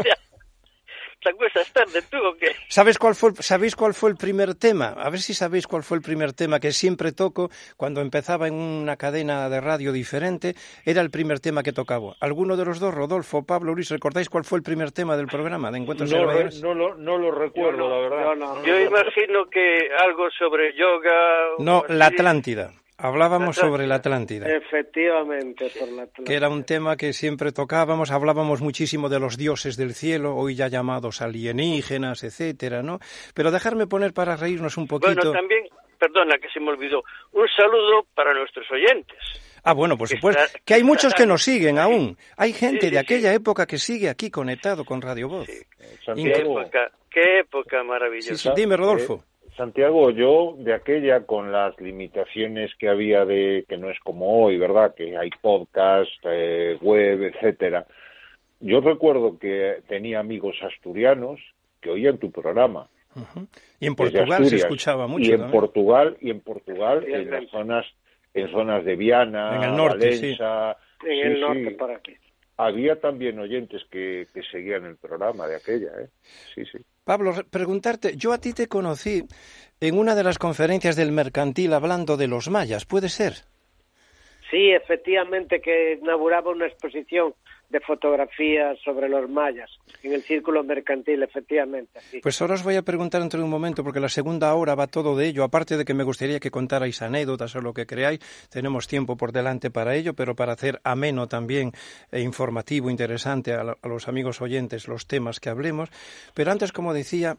¿Te acuerdas tarde tú o qué? ¿Sabes cuál fue, ¿Sabéis cuál fue el primer tema? A ver si sabéis cuál fue el primer tema que siempre toco cuando empezaba en una cadena de radio diferente. Era el primer tema que tocaba. ¿Alguno de los dos, Rodolfo, Pablo, Luis, recordáis cuál fue el primer tema del programa de Encuentros no, en la re, Medianoche? No lo, no lo recuerdo, yo no, la verdad. Yo, no, yo no, imagino que algo sobre yoga... No, la Atlántida. Hablábamos sobre la Atlántida. Efectivamente, por la Atlántida. Que era un tema que siempre tocábamos, hablábamos muchísimo de los dioses del cielo, hoy ya llamados alienígenas, etcétera, ¿no? Pero dejarme poner para reírnos un poquito... Bueno, también, perdona que se me olvidó, un saludo para nuestros oyentes. Ah, bueno, por supuesto, que hay muchos que nos siguen aún. Hay gente sí, sí, de aquella sí. época que sigue aquí conectado con Radio Voz. Sí. Qué época, qué época maravillosa. Sí, sí, dime, Rodolfo. Eh, Santiago, yo de aquella, con las limitaciones que había de, que no es como hoy, ¿verdad?, que hay podcast, eh, web, etcétera. Yo recuerdo que tenía amigos asturianos que oían tu programa. Uh-huh. Y en Portugal se escuchaba mucho. Y en también. Portugal, y en Portugal, en las zonas, en zonas de Viana, en el norte, Valencia, sí. En el sí, norte, sí. Para aquí. Había también oyentes que, que seguían el programa de aquella, ¿eh? Sí, sí. Pablo, preguntarte, yo a ti te conocí en una de las conferencias del Mercantil hablando de los mayas, ¿puede ser? Sí, efectivamente, que inauguraba una exposición de fotografías sobre los mayas en el Círculo Mercantil, efectivamente. Sí. Pues ahora os voy a preguntar dentro de un momento, porque la segunda hora va todo de ello, aparte de que me gustaría que contarais anécdotas o lo que creáis, tenemos tiempo por delante para ello, pero para hacer ameno también e informativo, interesante a, a los amigos oyentes los temas que hablemos. Pero antes, como decía,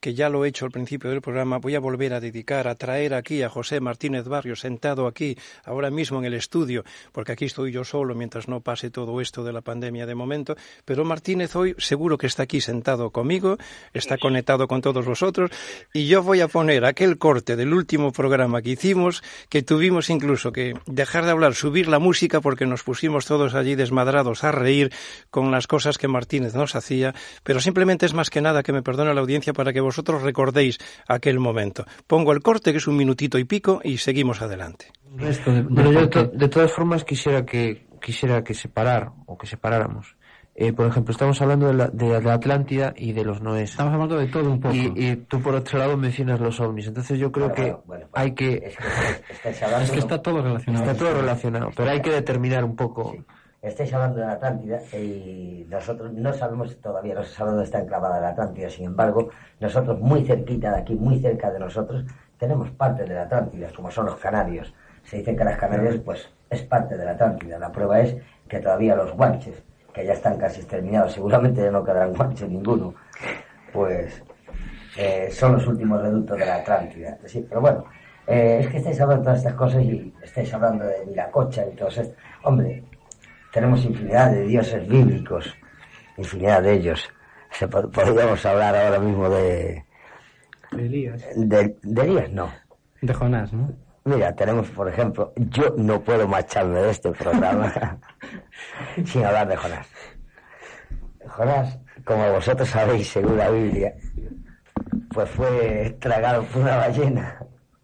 que ya lo he hecho al principio del programa, voy a volver a dedicar, a traer aquí a José Martínez Barrio, sentado aquí, ahora mismo en el estudio, porque aquí estoy yo solo mientras no pase todo esto de la pandemia de momento, pero Martínez hoy seguro que está aquí sentado conmigo, está conectado con todos vosotros, y yo voy a poner aquel corte del último programa que hicimos, que tuvimos incluso que dejar de hablar, subir la música, porque nos pusimos todos allí desmadrados a reír con las cosas que Martínez nos hacía, pero simplemente es más que nada que me perdone la audiencia para que vosotros recordéis aquel momento. Pongo el corte, que es un minutito y pico, y seguimos adelante. De, pero yo de, de todas formas quisiera que quisiera que separar o que separáramos. Eh, por ejemplo, estamos hablando de la, de la Atlántida y de los Noés. Estamos hablando de todo un poco. Y, y tú por otro lado mencionas los ovnis. Entonces yo creo bueno, que bueno, bueno, hay que... Es que, es que está todo relacionado. Está todo relacionado, pero hay que determinar un poco... Sí. Estáis hablando de la Atlántida y nosotros no sabemos todavía, no se sabe dónde está enclavada la Atlántida. Sin embargo, nosotros muy cerquita de aquí, muy cerca de nosotros, tenemos parte de la Atlántida, como son los Canarios. Se dice que las Canarias, pues, es parte de la Atlántida. La prueba es que todavía los guanches, que ya están casi exterminados, seguramente ya no quedarán guanches ninguno, pues eh, son los últimos reductos de la Atlántida. Sí, pero bueno, eh, es que estáis hablando de todas estas cosas y estáis hablando de Viracocha y todo esto. Hombre, tenemos infinidad de dioses bíblicos, infinidad de ellos. Se pod- podríamos hablar ahora mismo de... De Elías. De, de Elías, no. De Jonás, ¿no? Mira, tenemos, por ejemplo, yo no puedo marcharme de este programa sin hablar de Jonás. Jonás, como vosotros sabéis, según la Biblia, pues fue tragado por una ballena.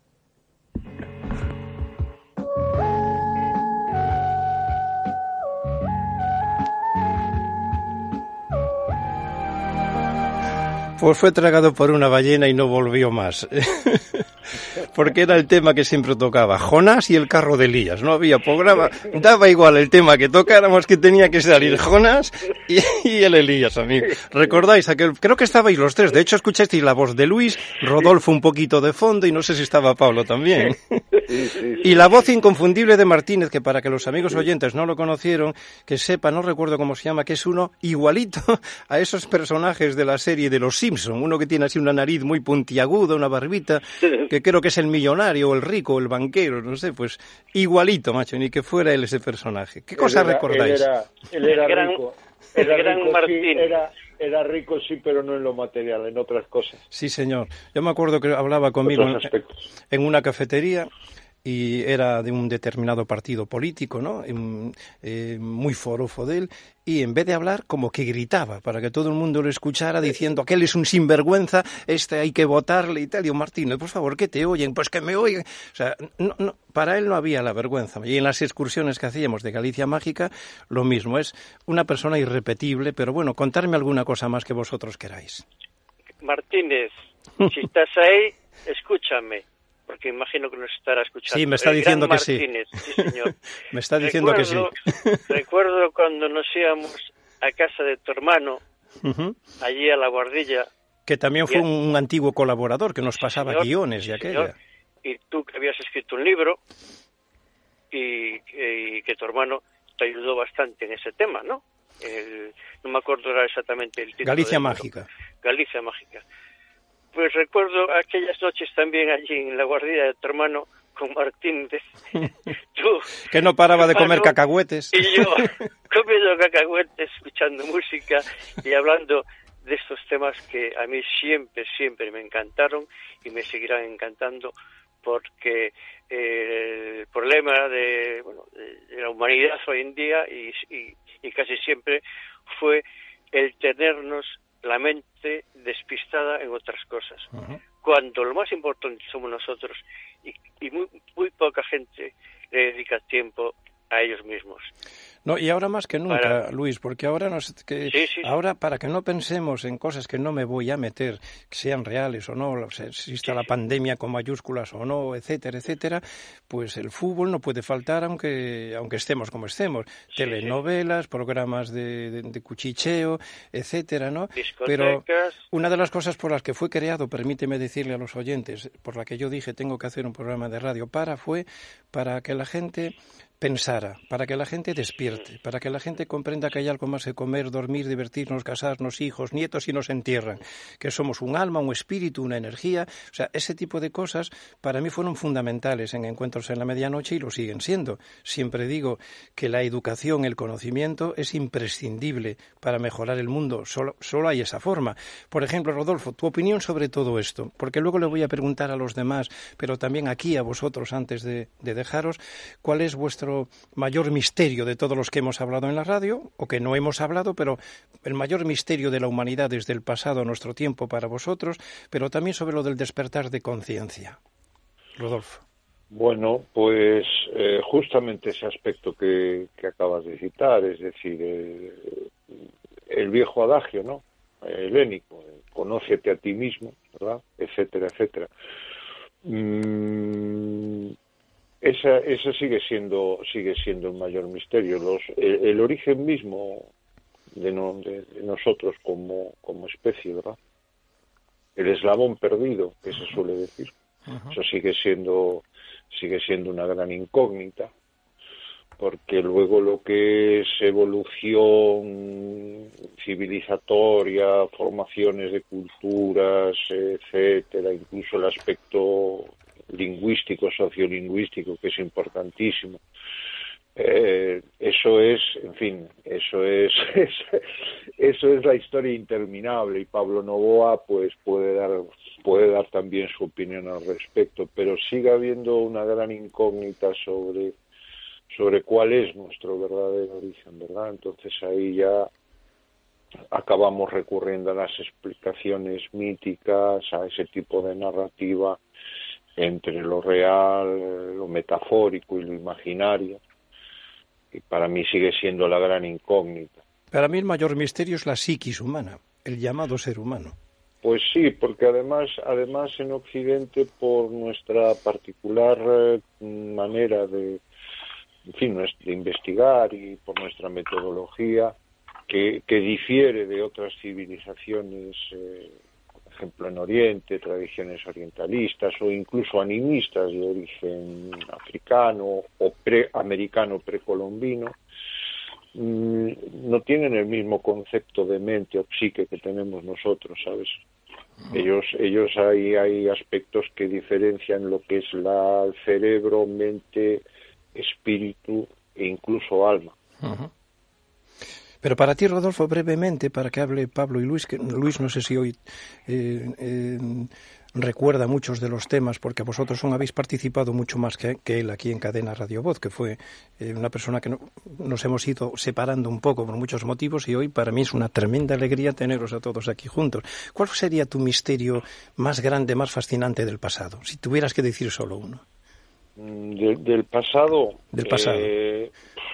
Pues fue tragado por una ballena y no volvió más. Porque era el tema que siempre tocaba. Jonás y el carro de Elías. No había programa. Daba igual el tema que tocáramos, que tenía que salir Jonás y, y el Elías, amigo. ¿Recordáis aquel? Creo que estabais los tres. De hecho, escuchasteis la voz de Luis, Rodolfo un poquito de fondo y no sé si estaba Pablo también. Y la voz inconfundible de Martínez, que para que los amigos oyentes no lo conocieron, que sepa, no recuerdo cómo se llama, que es uno igualito a esos personajes de la serie de los Simpson, uno que tiene así una nariz muy puntiaguda, una barbita, que creo que es el millonario, o el rico, o el banquero, no sé, pues igualito, macho, ni que fuera él ese personaje. ¿Qué cosa él era, recordáis? Él era, él era el gran, rico, el era, gran rico Martín. sí, era, era rico, sí, pero no en lo material, en otras cosas. Sí, señor. Yo me acuerdo que hablaba conmigo en, en una cafetería y era de un determinado partido político, ¿no? Eh, muy forofo de él, y en vez de hablar, como que gritaba, para que todo el mundo lo escuchara, diciendo, aquel es un sinvergüenza, este hay que votarle y tal. Y yo, Martínez, por favor, ¿qué te oyen? Pues que me oigan. O sea, no, no, para él no había la vergüenza. Y en las excursiones que hacíamos de Galicia Mágica, lo mismo, es una persona irrepetible, pero bueno, contarme alguna cosa más que vosotros queráis. Martínez, si estás ahí, escúchame. Porque imagino que nos estará escuchando. Sí, me está diciendo que Martínez, sí. sí, señor. Me está diciendo recuerdo, que sí. Recuerdo cuando nos íbamos a casa de tu hermano, uh-huh. allí a La Guardilla. Que también fue un antiguo colaborador que nos sí, pasaba señor, guiones de aquella. Señor. Y tú que habías escrito un libro y, y que tu hermano te ayudó bastante en ese tema, ¿no? El, no me acuerdo era exactamente el título. Galicia Mágica. Galicia Mágica. Pues recuerdo aquellas noches también allí en La Guardia de tu hermano con Martín. Tú, que no paraba de comer cacahuetes. Y yo comiendo cacahuetes, escuchando música y hablando de estos temas que a mí siempre, siempre me encantaron y me seguirán encantando porque eh, el problema de, bueno, de, de la humanidad hoy en día y, y, y casi siempre fue el tenernos la mente despistada en otras cosas, uh-huh. cuando lo más importante somos nosotros y, y muy, muy poca gente le dedica tiempo a ellos mismos. No, y ahora más que nunca, para... Luis, porque ahora nos, que, sí, sí, ahora para que no pensemos en cosas que no me voy a meter, que sean reales o no, o sea, si está sí, la sí. pandemia con mayúsculas o no, etcétera, etcétera, pues el fútbol no puede faltar aunque aunque estemos como estemos. Sí, Telenovelas, sí. programas de, de, de cuchicheo, etcétera, ¿no? Pero una de las cosas por las que fue creado, permíteme decirle a los oyentes, por la que yo dije tengo que hacer un programa de radio para, fue para que la gente pensara, para que la gente despierte, para que la gente comprenda que hay algo más que comer, dormir, divertirnos, casarnos, hijos, nietos y nos entierran, que somos un alma, un espíritu, una energía. O sea, ese tipo de cosas para mí fueron fundamentales en Encuentros en la Medianoche y lo siguen siendo. Siempre digo que la educación, el conocimiento es imprescindible para mejorar el mundo. Solo, solo hay esa forma. Por ejemplo, Rodolfo, tu opinión sobre todo esto, porque luego le voy a preguntar a los demás, pero también aquí a vosotros antes de, de dejaros, ¿cuál es vuestro mayor misterio de todos los que hemos hablado en la radio, o que no hemos hablado, pero el mayor misterio de la humanidad desde el pasado a nuestro tiempo para vosotros, pero también sobre lo del despertar de conciencia? Rodolfo. Bueno, pues eh, justamente ese aspecto que, que acabas de citar, es decir, eh, el viejo adagio, ¿no? Helénico, eh, conócete a ti mismo, ¿verdad? Etcétera, etcétera. Mm, esa, esa sigue siendo sigue siendo el mayor misterio. Los, el, el origen mismo de, no, de, de nosotros como, como especie, ¿verdad? El eslabón perdido, que se suele decir. Uh-huh. Eso sigue siendo sigue siendo una gran incógnita, porque luego lo que es evolución civilizatoria, formaciones de culturas, etcétera, incluso el aspecto lingüístico, sociolingüístico, que es importantísimo. Eh, eso es, en fin, eso es, es eso es la historia interminable, y Pablo Novoa pues puede dar puede dar también su opinión al respecto, pero sigue habiendo una gran incógnita sobre sobre cuál es nuestro verdadero origen, ¿verdad? Entonces ahí ya acabamos recurriendo a las explicaciones míticas, a ese tipo de narrativa entre lo real, lo metafórico y lo imaginario, y para mí sigue siendo la gran incógnita. Para mí el mayor misterio es la psiquis humana, el llamado ser humano. Pues sí, porque además, además en Occidente, por nuestra particular eh, manera de, en fin, de investigar, y por nuestra metodología, que, que difiere de otras civilizaciones, eh, por ejemplo en Oriente, tradiciones orientalistas o incluso animistas de origen africano o preamericano, precolombino, mmm, no tienen el mismo concepto de mente o psique que tenemos nosotros, ¿sabes? Ellos, ellos hay, hay aspectos que diferencian lo que es la, el cerebro, mente, espíritu e incluso alma. Uh-huh. Pero para ti, Rodolfo, brevemente, para que hable Pablo y Luis, que Luis no sé si hoy eh, eh, recuerda muchos de los temas, porque vosotros son, habéis participado mucho más que, que él aquí en Cadena Radio Voz, que fue eh, una persona que no, nos hemos ido separando un poco por muchos motivos, y hoy para mí es una tremenda alegría teneros a todos aquí juntos. ¿Cuál sería tu misterio más grande, más fascinante del pasado, si tuvieras que decir solo uno? De, del pasado, del pasado. Eh,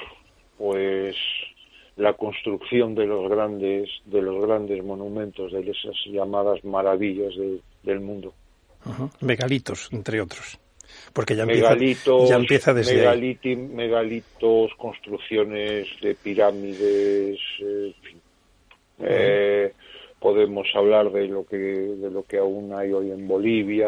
pues la construcción de los grandes de los grandes monumentos, de esas llamadas maravillas de, del mundo. Uh-huh. Megalitos, entre otros. Porque ya empieza, megalitos, ya empieza desde megaliti, ahí. megalitos, construcciones de pirámides, eh, en fin. Uh-huh. eh, podemos hablar de lo que de lo que aún hay hoy en Bolivia,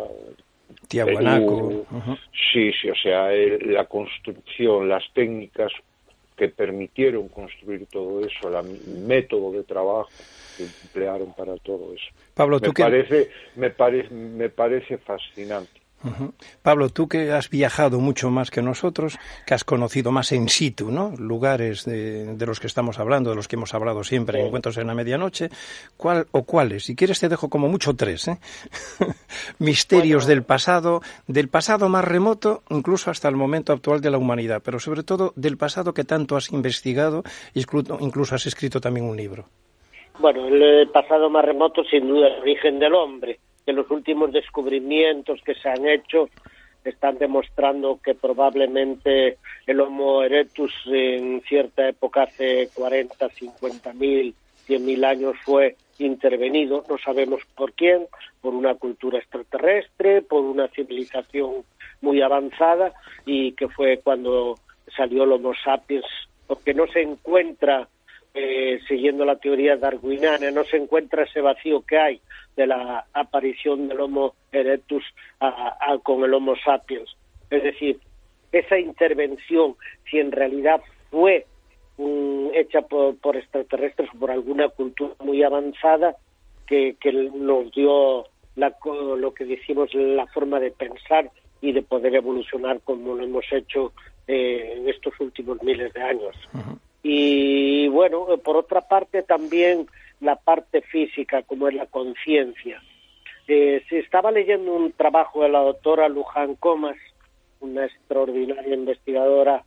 Tiahuanaco. Uh-huh. Sí, sí, o sea, el, la construcción, las técnicas que permitieron construir todo eso, el método de trabajo que emplearon para todo eso. Pablo, ¿tú me qué... parece, me parece, me parece fascinante. Uh-huh. Pablo, tú que has viajado mucho más que nosotros, que has conocido más in situ, ¿no?, lugares de, de los que estamos hablando, de los que hemos hablado siempre en sí. Encuentros en la Medianoche, ¿cuál o cuáles? Si quieres te dejo como mucho tres, ¿eh? Misterios bueno. del pasado, del pasado más remoto, incluso hasta el momento actual de la humanidad, pero sobre todo del pasado que tanto has investigado, incluso has escrito también un libro. Bueno, el pasado más remoto, sin duda, el origen del hombre, que los últimos descubrimientos que se han hecho están demostrando que probablemente el Homo erectus en cierta época, hace cuarenta, cincuenta mil, cien mil años, fue intervenido, no sabemos por quién, por una cultura extraterrestre, por una civilización muy avanzada, y que fue cuando salió el Homo sapiens, porque no se encuentra, eh, siguiendo la teoría darwiniana, no se encuentra ese vacío que hay de la aparición del Homo erectus a, a, con el Homo sapiens. Es decir, esa intervención, si en realidad fue um, hecha por, por extraterrestres o por alguna cultura muy avanzada que, que nos dio la, lo que decimos la forma de pensar y de poder evolucionar como lo hemos hecho eh, en estos últimos miles de años. Uh-huh. Y bueno, por otra parte también la parte física, como es la conciencia. Eh, se estaba leyendo un trabajo de la doctora Luján Comas, una extraordinaria investigadora,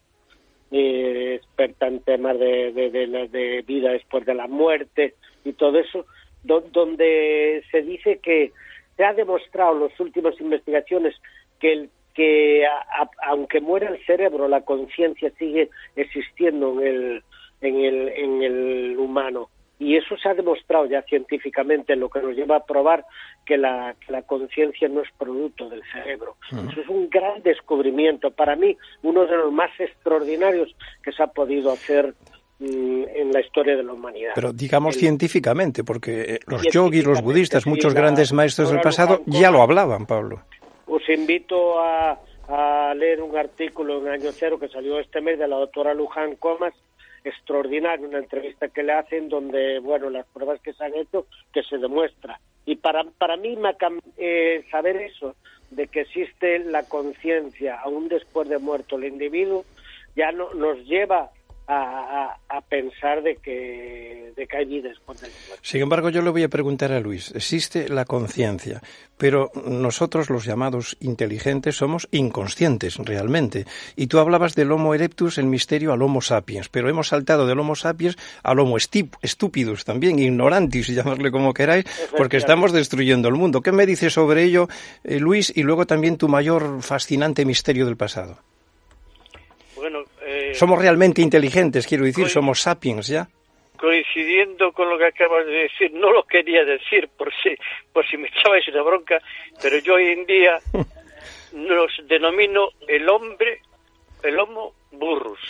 eh, experta en temas de, de, de, de vida después de la muerte y todo eso, do, donde se dice que se ha demostrado en las últimas investigaciones que, el, que a, a, aunque muera el cerebro, la conciencia sigue existiendo en el, en el, en el humano. Y eso se ha demostrado ya científicamente, lo que nos lleva a probar que la, que la conciencia no es producto del cerebro. Uh-huh. Eso es un gran descubrimiento. Para mí, uno de los más extraordinarios que se ha podido hacer mm, en la historia de la humanidad. Pero digamos el, científicamente, porque los yogis, los budistas, muchos la, grandes maestros del pasado ya lo hablaban, Pablo. Os invito a, a leer un artículo en Año Cero que salió este mes de la doctora Luján Comas, extraordinario, una entrevista que le hacen donde, bueno, las pruebas que se han hecho, que se demuestra. Y para para mí, eh, saber eso, de que existe la conciencia aún después de muerto el individuo, ya no, nos lleva a, a, a pensar de que, de que hay vida después del muerto. Sin embargo, yo le voy a preguntar a Luis, existe la conciencia, pero nosotros los llamados inteligentes somos inconscientes realmente. Y tú hablabas del Homo erectus, el misterio al Homo sapiens, pero hemos saltado del Homo sapiens al Homo estúpidos también, ignorantis, llamarle como queráis, porque estamos destruyendo el mundo. ¿Qué me dices sobre ello, eh, Luis, y luego también tu mayor fascinante misterio del pasado? Bueno, eh, somos realmente inteligentes, quiero decir, coincid- somos sapiens ya. Coincidiendo con lo que acabas de decir, no lo quería decir por si por si me echabais una bronca, pero yo hoy en día los denomino el hombre, el homo burrus.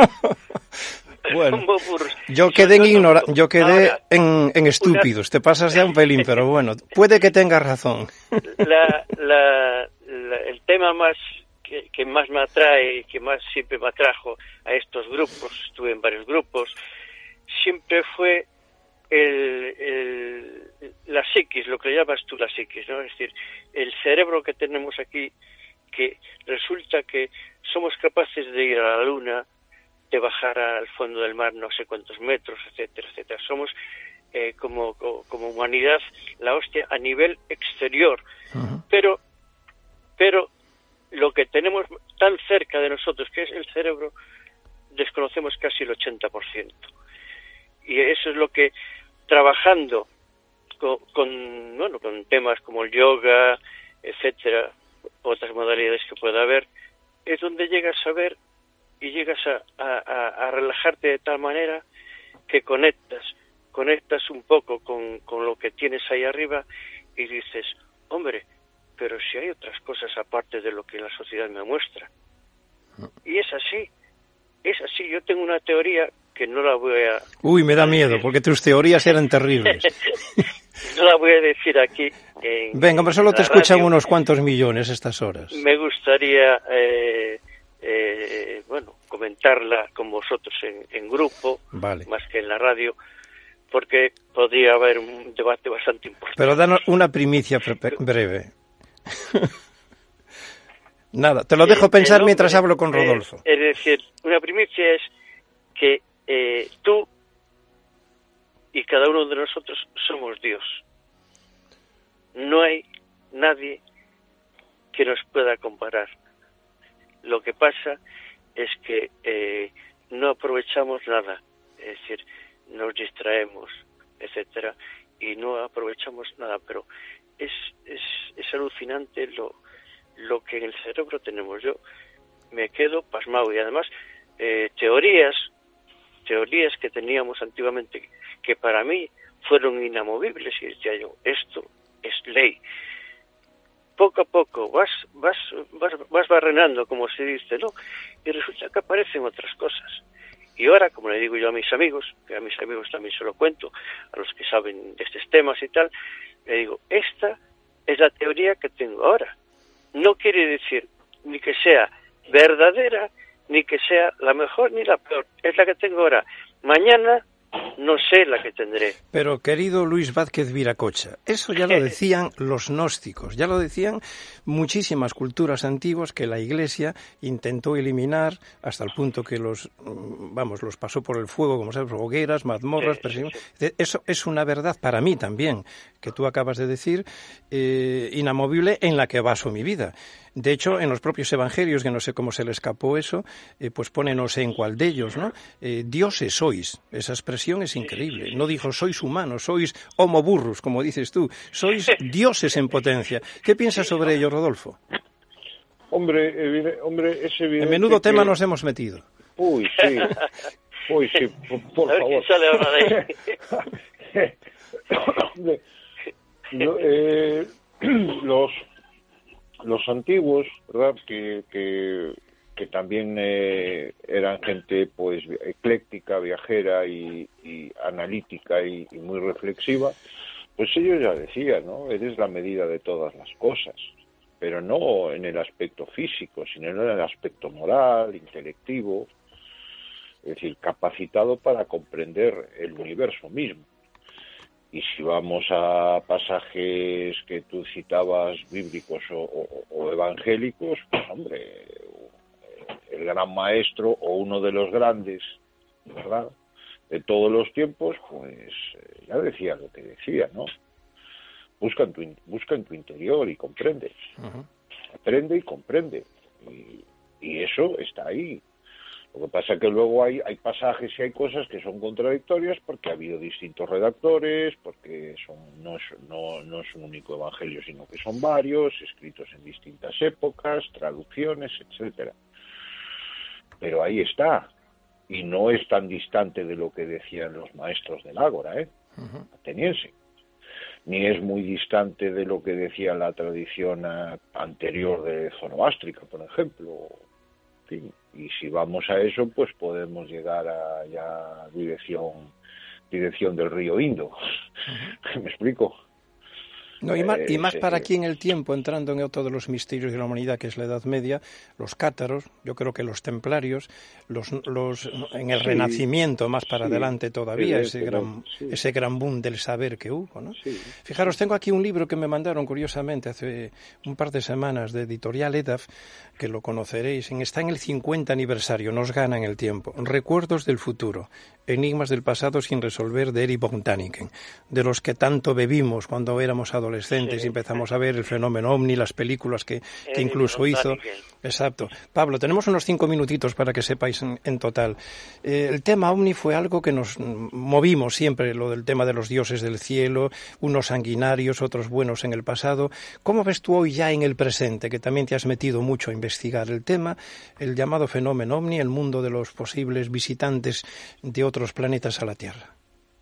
Bueno, yo quedé en ignora- yo quedé Ahora, en, en estúpidos, una... te pasas ya un pelín, pero bueno, puede que tengas razón. La, la, la, el tema más que, que más me atrae y que más siempre me atrajo a estos grupos, estuve en varios grupos, siempre fue el, el, la psiquis, lo que llamas tú la psiquis, ¿no? Es decir, el cerebro que tenemos aquí, que resulta que somos capaces de ir a la luna, de bajar al fondo del mar no sé cuántos metros, etcétera, etcétera. Somos eh, como, como, como humanidad la hostia a nivel exterior, uh-huh. pero pero lo que tenemos tan cerca de nosotros, que es el cerebro, desconocemos casi el ochenta por ciento. Y eso es lo que, trabajando con, con bueno con temas como el yoga, etcétera, otras modalidades que pueda haber, es donde llegas a ver y llegas a, a, a relajarte de tal manera que conectas, conectas un poco con, con lo que tienes ahí arriba y dices, hombre, pero si hay otras cosas aparte de lo que la sociedad me muestra. Y es así, es así. Yo tengo una teoría que no la voy a... Uy, me da miedo, porque tus teorías eran terribles. No la voy a decir aquí. En, Venga, hombre, solo te escuchan radio. Unos cuantos millones estas horas. Me gustaría... Eh, Eh, bueno, comentarla con vosotros en, en grupo, vale. Más que en la radio, porque podría haber un debate bastante importante. Pero danos una primicia pre- breve. Nada, te lo dejo pensar hombre, mientras hablo con Rodolfo. Eh, es decir, una primicia es que eh, tú y cada uno de nosotros somos Dios. No hay nadie que nos pueda comparar. Lo que pasa es que eh, no aprovechamos nada, es decir, nos distraemos, etcétera, y no aprovechamos nada, pero es es, es alucinante lo lo que en el cerebro tenemos. Yo me quedo pasmado y además eh, teorías, teorías que teníamos antiguamente que para mí fueron inamovibles y decía yo, esto es ley. Poco a poco vas vas vas vas barrenando, como se dice, ¿no? Y resulta que aparecen otras cosas. Y ahora, como le digo yo a mis amigos, que a mis amigos también se lo cuento, a los que saben de estos temas y tal, le digo, esta es la teoría que tengo ahora. No quiere decir ni que sea verdadera, ni que sea la mejor ni la peor. Es la que tengo ahora. Mañana no sé la que tendré. Pero, querido Luis Vázquez Viracocha, eso ya lo decían los gnósticos, ya lo decían muchísimas culturas antiguas que la Iglesia intentó eliminar hasta el punto que los, vamos, los pasó por el fuego, como sabes, hogueras, mazmorras, sí, sí, sí. Eso es una verdad para mí también, que tú acabas de decir, eh, inamovible, en la que baso mi vida. De hecho, en los propios evangelios, que no sé cómo se le escapó eso, eh, pues pone no sé en cuál de ellos, ¿no? Eh, dioses sois. Esa expresión es increíble. No dijo sois humanos, sois homo burrus, como dices tú. Sois dioses en potencia. ¿Qué piensas sobre ello, Rodolfo? Hombre, hombre, es evidente. En menudo que... tema nos hemos metido. Uy, sí. Uy, sí, por, por A ver favor. quién sale ahora de ahí. no, eh, los... Los antiguos, ¿verdad?, que, que, que también eh, eran gente pues ecléctica, viajera y, y analítica y, y muy reflexiva, pues ellos ya decían, ¿no? Eres la medida de todas las cosas, pero no en el aspecto físico, sino en el aspecto moral, intelectivo, es decir, capacitado para comprender el universo mismo. Y si vamos a pasajes que tú citabas bíblicos o, o, o evangélicos, pues hombre, el gran maestro o uno de los grandes, ¿verdad?, de todos los tiempos, pues ya decía lo que decía, ¿no? Busca en tu, busca en tu interior y comprende. Uh-huh. Aprende y comprende. Y, y eso está ahí. Lo que pasa es que luego hay, hay pasajes y hay cosas que son contradictorias porque ha habido distintos redactores, porque son no es, no, no es un único evangelio, sino que son varios, escritos en distintas épocas, traducciones, etcétera. Pero ahí está, y no es tan distante de lo que decían los maestros del Ágora, ¿eh? Uh-huh. Ateniense. Ni es muy distante de lo que decía la tradición anterior de Zoroástrica, por ejemplo. Y si vamos a eso, pues podemos llegar a ya dirección dirección del río Indo. Uh-huh. ¿Me explico? No, y más, y más eh, para eh, aquí en el tiempo, entrando en otro de los misterios de la humanidad, que es la Edad Media, los cátaros, yo creo que los templarios, los, los en el sí, Renacimiento, más para sí, adelante todavía, ese gran, sí. ese gran boom del saber que hubo, ¿no? Sí, Fijaros, tengo aquí un libro que me mandaron curiosamente hace un par de semanas de Editorial Edaf, que lo conoceréis, está en el cincuenta aniversario, nos gana en el tiempo, Recuerdos del futuro, enigmas del pasado sin resolver, de Erich von Däniken, de los que tanto bebimos cuando éramos adolescentes. adolescentes sí. y empezamos a ver el fenómeno ovni, las películas que, que incluso hizo. Exacto. Pablo, tenemos unos cinco minutitos para que sepáis en, en total. Eh, el tema ovni fue algo que nos movimos siempre, lo del tema de los dioses del cielo, unos sanguinarios, otros buenos en el pasado. ¿Cómo ves tú hoy ya en el presente, que también te has metido mucho a investigar el tema, el llamado fenómeno ovni, el mundo de los posibles visitantes de otros planetas a la Tierra?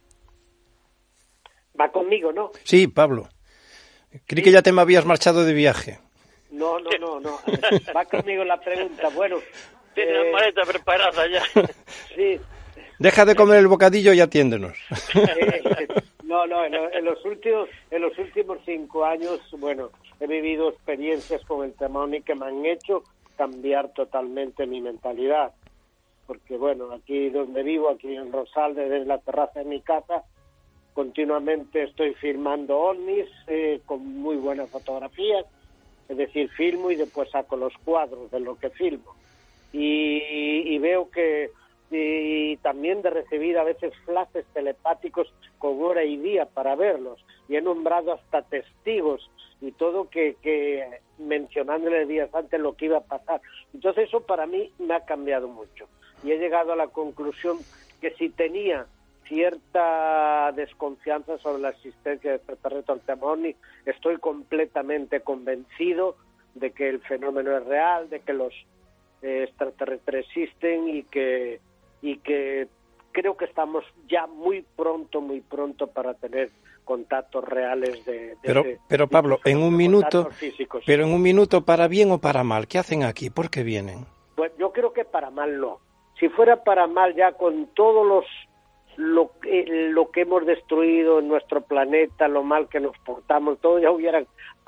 Va conmigo, ¿no? Sí, Pablo. Creí que ya te me habías marchado de viaje. No, no, no, no. Va conmigo la pregunta. Bueno, tiene eh... la maleta preparada ya. Sí. Deja de comer el bocadillo y atiéndenos. Eh, no, no. En, en los últimos, en los últimos cinco años, bueno, he vivido experiencias con el tema ovni que me han hecho cambiar totalmente mi mentalidad, porque bueno, aquí donde vivo, aquí en Rosalde, desde la terraza de mi casa, continuamente estoy filmando ovnis eh, con muy buenas fotografías, es decir, filmo y después saco los cuadros de lo que filmo. Y, y veo que y también de recibir a veces flashes telepáticos con hora y día para verlos. Y he nombrado hasta testigos y todo que, que mencionándole días antes lo que iba a pasar. Entonces eso para mí me ha cambiado mucho. Y he llegado a la conclusión que si tenía cierta desconfianza sobre la existencia de extraterrestres al tema ovni, estoy completamente convencido de que el fenómeno es real, de que los eh, extraterrestres existen y que y que creo que estamos ya muy pronto, muy pronto para tener contactos reales de, de pero de, pero Pablo, en un minuto, físicos. Pero en un minuto, ¿para bien o para mal? ¿Qué hacen aquí? ¿Por qué vienen? Pues yo creo que para mal no. Si fuera para mal, ya con todos los lo que, lo que hemos destruido en nuestro planeta, lo mal que nos portamos, todo ya hubieran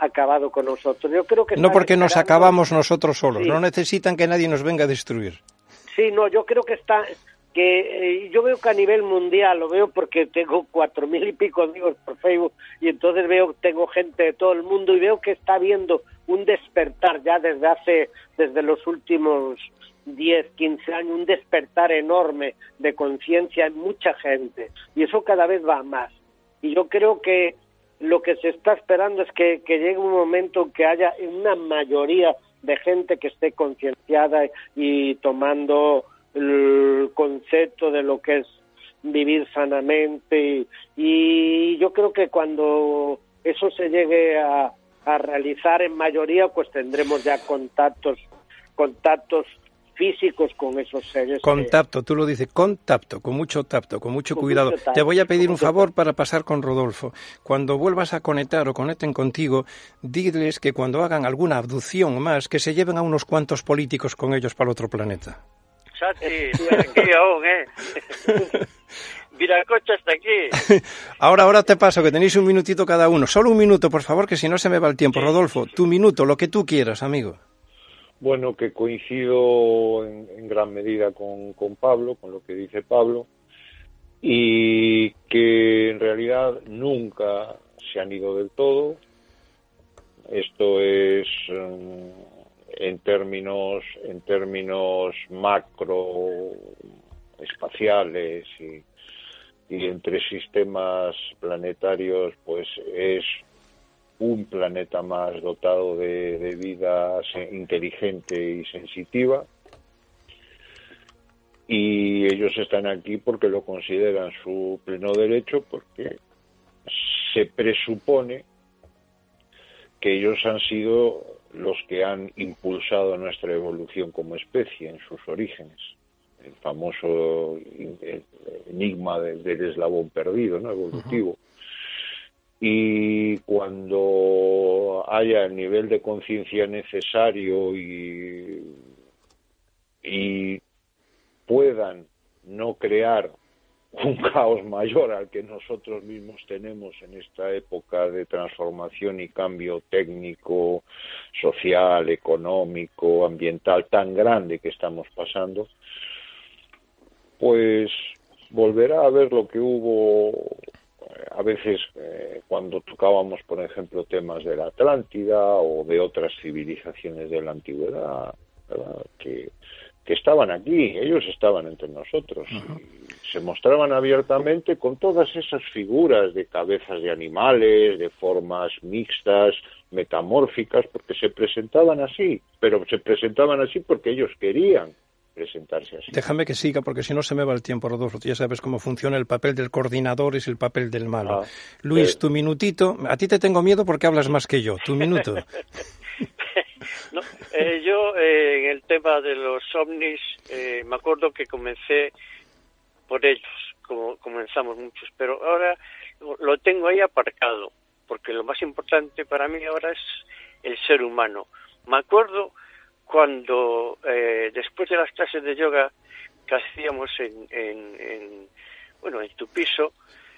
acabado con nosotros. Yo creo que no porque esperando... nos acabamos nosotros solos, sí. No necesitan que nadie nos venga a destruir. Sí, no, yo creo que está... que eh, yo veo que a nivel mundial, lo veo porque tengo cuatro mil y pico amigos por Facebook y entonces veo, tengo gente de todo el mundo y veo que está habiendo un despertar ya desde hace, desde los últimos diez, quince años, un despertar enorme de conciencia en mucha gente y eso cada vez va más. Y yo creo que lo que se está esperando es que, que llegue un momento en que haya una mayoría de gente que esté concienciada y tomando el concepto de lo que es vivir sanamente y, y yo creo que cuando eso se llegue a, a realizar en mayoría pues tendremos ya contactos contactos físicos con esos seres. Contacto, que... tú lo dices, contacto, con mucho tacto, con mucho con cuidado. Mucho tacto, Te voy a pedir un favor tacto. para pasar con Rodolfo. Cuando vuelvas a conectar o conecten contigo, diles que cuando hagan alguna abducción más, que se lleven a unos cuantos políticos con ellos para el otro planeta. Sati, aquí aún, ¿eh? Viracocha hasta aquí. Ahora, ahora te paso, que tenéis un minutito cada uno. Solo un minuto, por favor, que si no se me va el tiempo. Sí. Rodolfo, tu minuto, lo que tú quieras, amigo. Bueno, que coincido en, en gran medida con, con Pablo, con lo que dice Pablo, y que en realidad nunca se han ido del todo. Esto es um, en términos en términos macro espaciales y, y entre sistemas planetarios, pues es un planeta más dotado de, de vida inteligente y sensitiva, y ellos están aquí porque lo consideran su pleno derecho, porque se presupone que ellos han sido los que han impulsado nuestra evolución como especie en sus orígenes, el famoso enigma del, del eslabón perdido, ¿no? Evolutivo. Uh-huh. Y cuando haya el nivel de conciencia necesario y, y puedan no crear un caos mayor al que nosotros mismos tenemos en esta época de transformación y cambio técnico, social, económico, ambiental tan grande que estamos pasando, pues volverá a haber lo que hubo a veces eh, cuando tocábamos, por ejemplo, temas de la Atlántida o de otras civilizaciones de la antigüedad, ¿verdad? que que estaban aquí, ellos estaban entre nosotros. Uh-huh. Y se mostraban abiertamente con todas esas figuras de cabezas de animales, de formas mixtas, metamórficas, porque se presentaban así, pero se presentaban así porque ellos querían presentarse así. Déjame que siga, porque si no se me va el tiempo, Rodolfo. Tú ya sabes cómo funciona el papel del coordinador, es el papel del malo. Ah, Luis, eh... tu minutito. A ti te tengo miedo porque hablas más que yo. Tu minuto. No, eh, yo eh, en el tema de los ovnis eh, me acuerdo que comencé por ellos, como comenzamos muchos, pero ahora lo tengo ahí aparcado, porque lo más importante para mí ahora es el ser humano. Me acuerdo cuando eh, después de las clases de yoga que hacíamos en, en, en bueno en tu piso,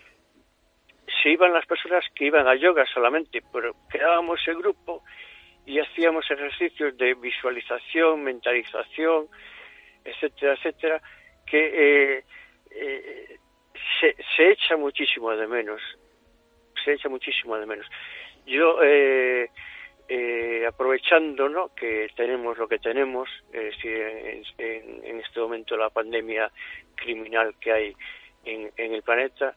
se iban las personas que iban a yoga solamente, pero quedábamos el grupo y hacíamos ejercicios de visualización, mentalización, etcétera, etcétera, que eh, eh, se, se echa muchísimo de menos, se echa muchísimo de menos. Yo, eh, eh, aprovechando, ¿no?, que tenemos lo que tenemos, es decir, en, en este momento la pandemia criminal que hay en, en el planeta,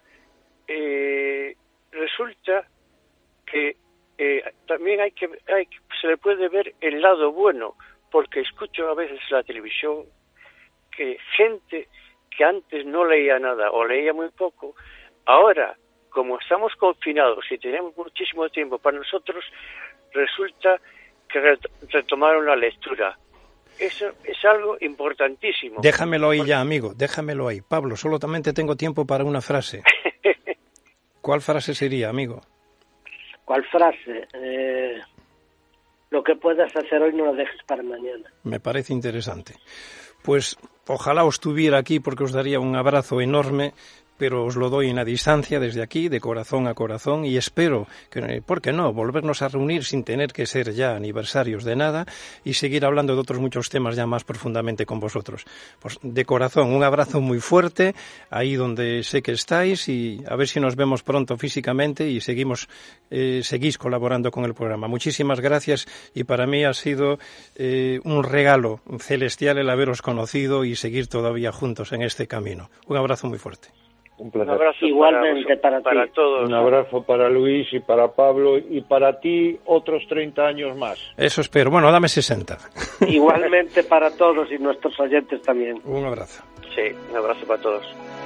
eh, resulta que Eh, también hay que, hay que se le puede ver el lado bueno, porque escucho a veces en la televisión que gente que antes no leía nada o leía muy poco, ahora como estamos confinados y tenemos muchísimo tiempo para nosotros, resulta que retomaron la lectura. Eso es algo importantísimo. Déjamelo ahí ya, amigo, déjamelo ahí. Pablo, solamente tengo tiempo para una frase. ¿Cuál frase sería, amigo? ¿Cuál frase? Eh, lo que puedas hacer hoy no lo dejes para mañana. Me parece interesante. Pues ojalá os tuviera aquí porque os daría un abrazo enorme, pero os lo doy en la distancia desde aquí, de corazón a corazón, y espero que, ¿por qué no?, volvernos a reunir sin tener que ser ya aniversarios de nada y seguir hablando de otros muchos temas ya más profundamente con vosotros. Pues de corazón, un abrazo muy fuerte ahí donde sé que estáis, y a ver si nos vemos pronto físicamente y seguimos eh, seguís colaborando con el programa. Muchísimas gracias, y para mí ha sido eh, un regalo celestial el haberos conocido y seguir todavía juntos en este camino. Un abrazo muy fuerte. Un placer. Un abrazo igualmente para, para, para todos. Un abrazo para Luis y para Pablo, y para ti otros treinta años más. Eso espero. Bueno, dame sesenta. Igualmente para todos y nuestros oyentes también. Un abrazo. Sí, un abrazo para todos.